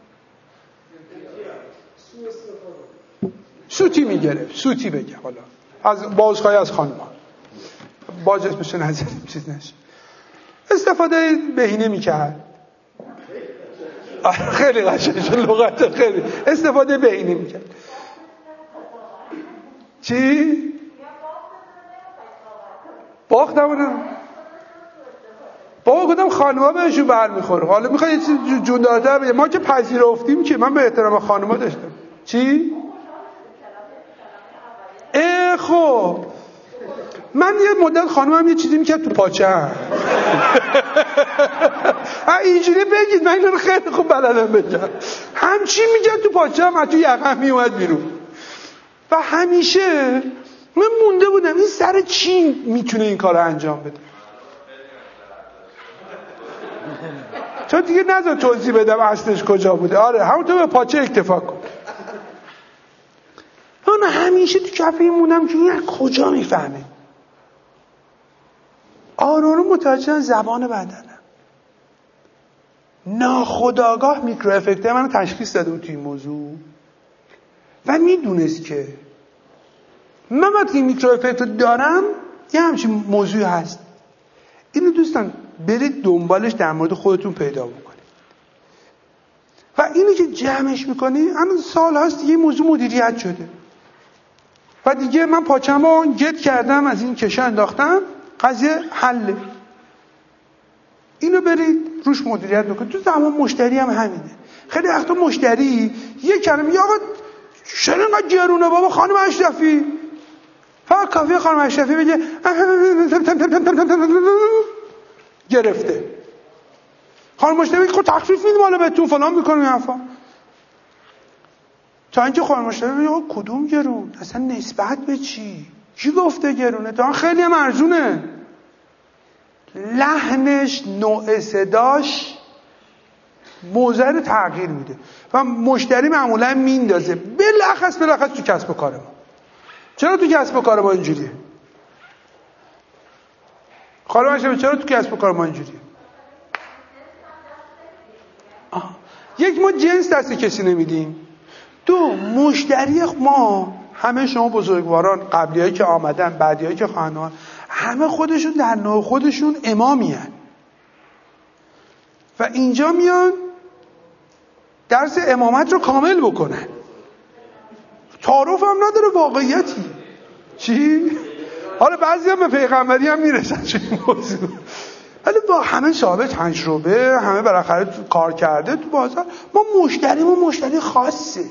سوتی میگرفت، سوتی بگه، حالا از بازخواهی از خانم‌ها باج اسمش نذاریم چیز نشه، استفاده بهینه میکرد. خیلی قشنگ لغت، خیلی استفاده بهینه میکرد. چی؟ باختمونم بابا گفتم خانم‌ها بهشون برمیخوره. حالا میخوای یه چیز جون دارتر بگه، ما که پذیرفتیم که من به احترام خانم‌ها داشتم. چی؟ خب من یه مدت خانمم یه چیزی میکرد تو پاچه‌ام. اینجوری بگید، من اینو خیلی خوب بلدم بگم. همچین میکرد تو پاچه‌ام، از تو یقم میومد بیرون. و همیشه من مونده بودم این سر چی میتونه این کار رو انجام بده. چون دیگه نذار توضیح بدم اصلش کجا بوده. آره همونطور به پاچه اکتفا کن. من همیشه تو کفه موندم که این کجا میفهمه. آروم متوجه زبان بدنم. ناخودآگاه میکرو افکت منو تشخیص داده بود توی این موضوع و میدونست که من وقتی این میکرو افکت رو دارم یه همچین موضوعی هست. اینو دوستان برید دنبالش در مورد خودتون پیدا بکنید و اینو که جمعش میکنی الان سال هست دیگه موضوع مدیریت شده و دیگه من پاچه‌مو گت کردم، از این کشه انداختم، قضیه حله. اینو برید روش مدیریت بکنید. تو زمان مشتری هم همینه. خیلی وقتا مشتری یه کلمه یا آقا چرا اینقدر گرونه بابا خانم اشرفی، فقط کافیه خانم اشرفی بگه گرفته. خانم مشتری بگه خب تخفیف میدیم حالا بهتون فلان میکنیم حرفا. تا اینکه خانم مشتری بگه کدوم گرون، اصلا نسبت به چی، کی گفته گرونه، تا خیلی هم ارزونه. لحنش، نوع صداش موضوع رو تغییر میده و مشتری معمولا میندازه بلخص تو کسب و کار ما. چرا تو کسب و کار ما اینجوریه؟ خانم اشرفی چرا تو کسب و کار ما اینجوریه؟ یک، ما جنس دست کسی نمیدیم. دو، مشتری ما همه شما بزرگواران، قبلیایی که آمدن، بعدیایی که خواهند، همه خودشون در نوع خودشون امامی هن. و اینجا میان درس امامت رو کامل بکنن. تعارف هم نداره واقعیتی. چی؟ حالا بعضی هم به پیغمبری هم میرسن چه این موضوع. ولی با همه صاحب تجربه، همه بالاخره کار کرده تو بازار. ما مشتریمون مشتری خاصه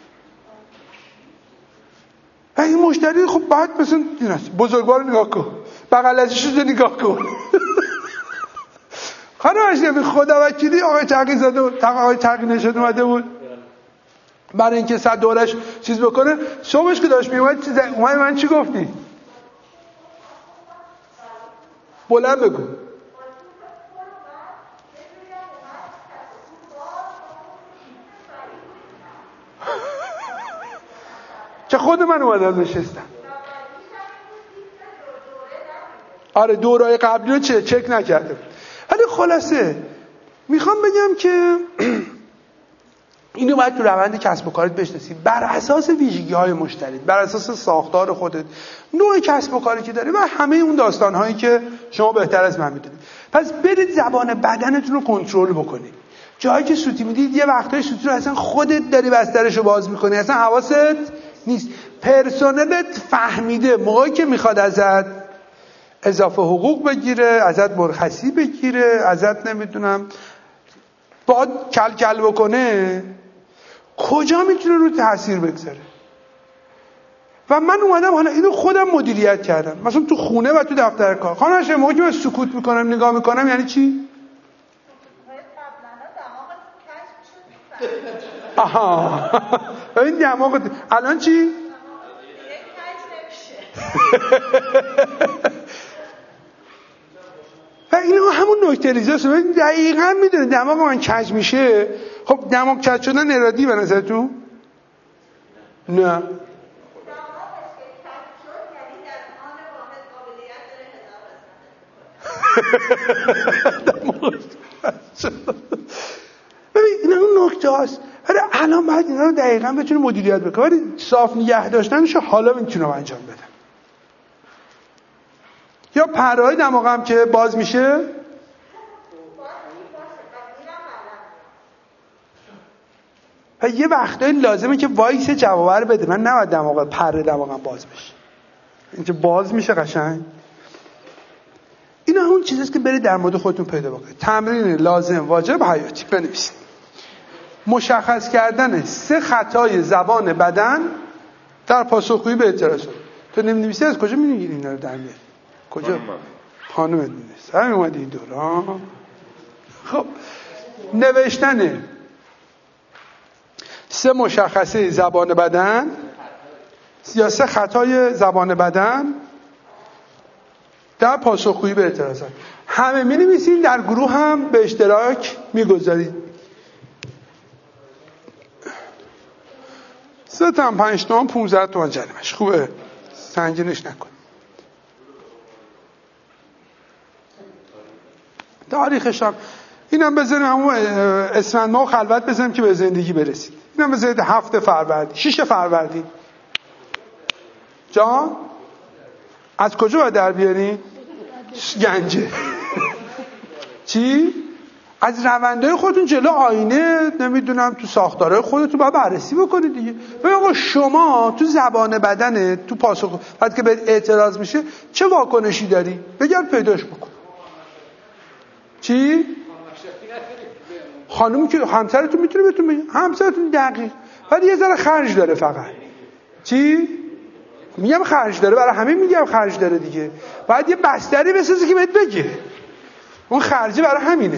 و این مشتری خب باید مثلا این است، بزرگوار نگاه کن، بغل ازش رو نگاه کن. خانم اشرفی خدا وکیلی آقای تقی نشد اومده بود برای اینکه صد دورش چیز بکنه. صبحش که داشت میومد اومد من چی گفتی؟ بلند بگو. چه خود من اومدم نشستم. آره دورای قبلی رو چک نکرده. ولی خلاصه میخوام بگم که اینو باید تو روند کسب و کارت بشناسی بر اساس ویژگی‌های مشتری، بر اساس ساختار خودت، نوع کسب و کاری که داری و همه اون داستان‌هایی که شما بهتر از من میدونید. پس برید زبان بدنتون رو کنترل بکنید. جایی که سوتی میدید یه وقتای سوتی رو اصلا خودت داری بسترشو باز میکنی، اصلا حواست نیست. پرسنلت فهمیده موقعی که میخواد ازت اضافه حقوق بگیره، ازت مرخصی بگیره، ازت نمیدونم باید کل بکنه، کجا میتونه رو تاثیر بگذاره. و من اومدم حالا اینو خودم مدیریت کردم، مثلا تو خونه و تو دفتر کار. خانم اشرفی موقعی که من سکوت میکنم نگاه میکنم یعنی چی؟ آها ببین دماغ الان چی؟ و اینا همون نکته ریزاست. ببین دقیقاً میدونه دماغ من کج میشه. خب دماغ کج شدن ارادی به نظرتون؟ نه. ببین اینا اون نکته هاست. ولی الان باید اینا رو دقیقاً بتونه مدیریت بکنه. ولی صاف نگه داشتنشو حالا میتونم انجام بدم. یا پرهای دماغم که باز میشه و یه وقتایی لازمه که وایس جواب بده. من نباید پر دماغم باز بشه. اینجا باز میشه قشنگ. اینا همون چیزاست که برید در مورد خودتون پیدا بکنید. تمرین لازم واجب حیاتی بنویسید. مشخص کردن 3 خطای زبان بدن در پاسخگویی به اعتراضات. تو نمی‌نویسی از کجا می‌گیری اینا رو در میاری؟ کجا؟ خانم می‌نویسه. همین اومدی این دور. خب نوشتن 3 مشخصه زبان بدن یا 3 خطای زبان بدن در پاسخگویی به اعتراضات. همه می‌نویسید، در گروه هم به اشتراک می‌گذارید. 3 تا 5 تومن 15 تومن جریمش. خوبه سنگینش نکن. تاریخش هم اینم بذاریم همون اسفند ماه خلوت بزنیم که به زندگی برسید. اینم بذارید 7 فروردین 6 فروردین جان از کجا باید در بیارین؟ گنجه. چی؟ از روندهای خودتون جلو آینه نمیدونم تو ساختارهای خودتون باید بررسی بکنید دیگه. ببین آقا شما تو زبان بدنه تو پاسخ وقتی که به اعتراض میشه چه واکنشی داری؟ بگرد پیداش بکن. چی؟ خانم که همسرتون میتونه بهتون بگه همسرتون دقیق ولی یه ذره خرج داره فقط. چی؟ میگم خرج داره برای همین میگم خرج داره دیگه. باید یه بستری بسازی که بهت بگه اون خرجی برای همینه.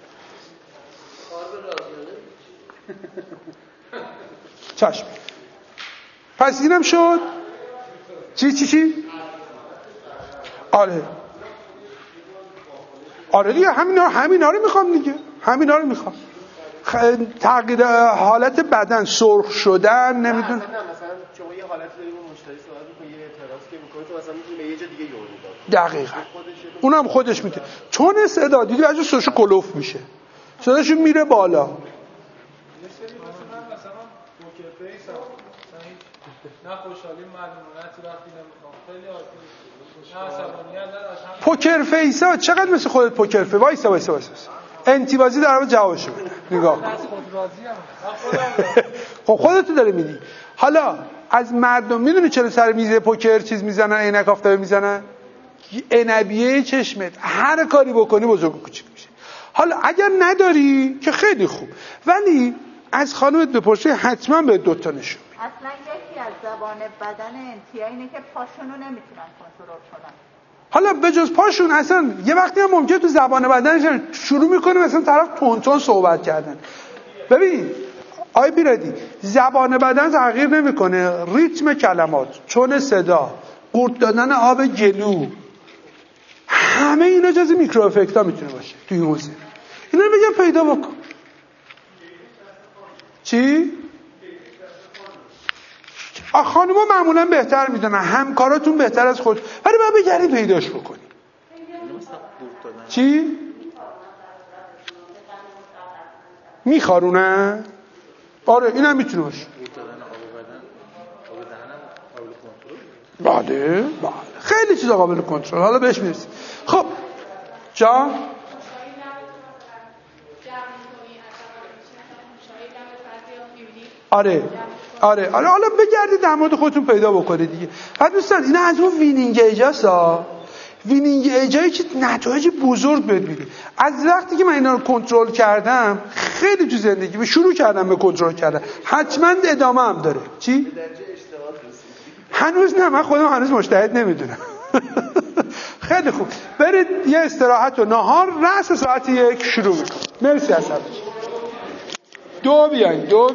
چشم. پس اینم شد. چی؟ آره دیگه همینا رو میخوام دیگه. همینا رو میخوام. تغییر حالت بدن، سرخ شدن، نمیدونم. مثلا شما یه حالتی داری با مشتری صحبت می‌کنی، یه اعتراض که می‌کنی تو مثلا می‌تونی به یه جا دیگه یورو بدی. دقیقاً. اونم خودش میده. چون صدا دیدی بعضی سوشو کلوف میشه. صداشو میره بالا. مثلا پوکر فیس نه خوشحالی معلوماتی وقتی نمیخوام خیلی عاطفی. پوکر فیسا چقدر مثل خودت پوکر فیس وایسا انتباهی در واقع جوابشو بده. نگاه خب خودت داره میدی. حالا از مردم میدونی چرا سر میز پوکر چیز میزنن، عینک آفتابی میزنن؟ عنبیه چشمت هر کاری بکنی بزرگ و کوچیک میشه. حالا اگر نداری که خیلی خوب، ولی از خانومت بپرسی حتما به 2 تا نشون میده. اصلا یکی از زبان بدن انتیا اینه که پاشونو نمیتونن کنترل کنن. حالا به جز پاشون اصلا یه وقتی هم ممکنه تو زبان بدنش شروع میکنه مثلا طرف تون صحبت کردن. ببین آی بیردی زبان بدن تغییر نمیکنه، ریتم کلمات، چون صدا، قورت دادن آب گلو، همه اینا جز میکرو افکت ها میتونه باشه توی حوزه. اینا رو بگم پیدا بکن. چی؟ خانوما معمولا بهتر میدونن، همکاراتون بهتر از خود، ولی باید بگردی پیداش بکنی. چی؟ میخارونه؟ آره این هم میتونه باشه. بله خیلی چیزا قابل کنترل، حالا بهش میرسیم. خب جان آره حالا بگردید در مورد خودتون پیدا بکنید دیگه. بعد دوستان اینا از اون وینینگ ایجاسا، وینینگ ایجایی که نتایج بزرگ بهت میده. از وقتی که من اینا رو کنترل کردم خیلی تو زندگی شروع کردم به کنترل کردن، حتما ادامه هم داره. چی؟ هنوز نه، من خودم هنوز مجتهد نمیدونم. خیلی خوب، برید یه استراحت و نهار، رأس ساعت 1 شروع میکنم. مرسی از همه. 2 بیاین.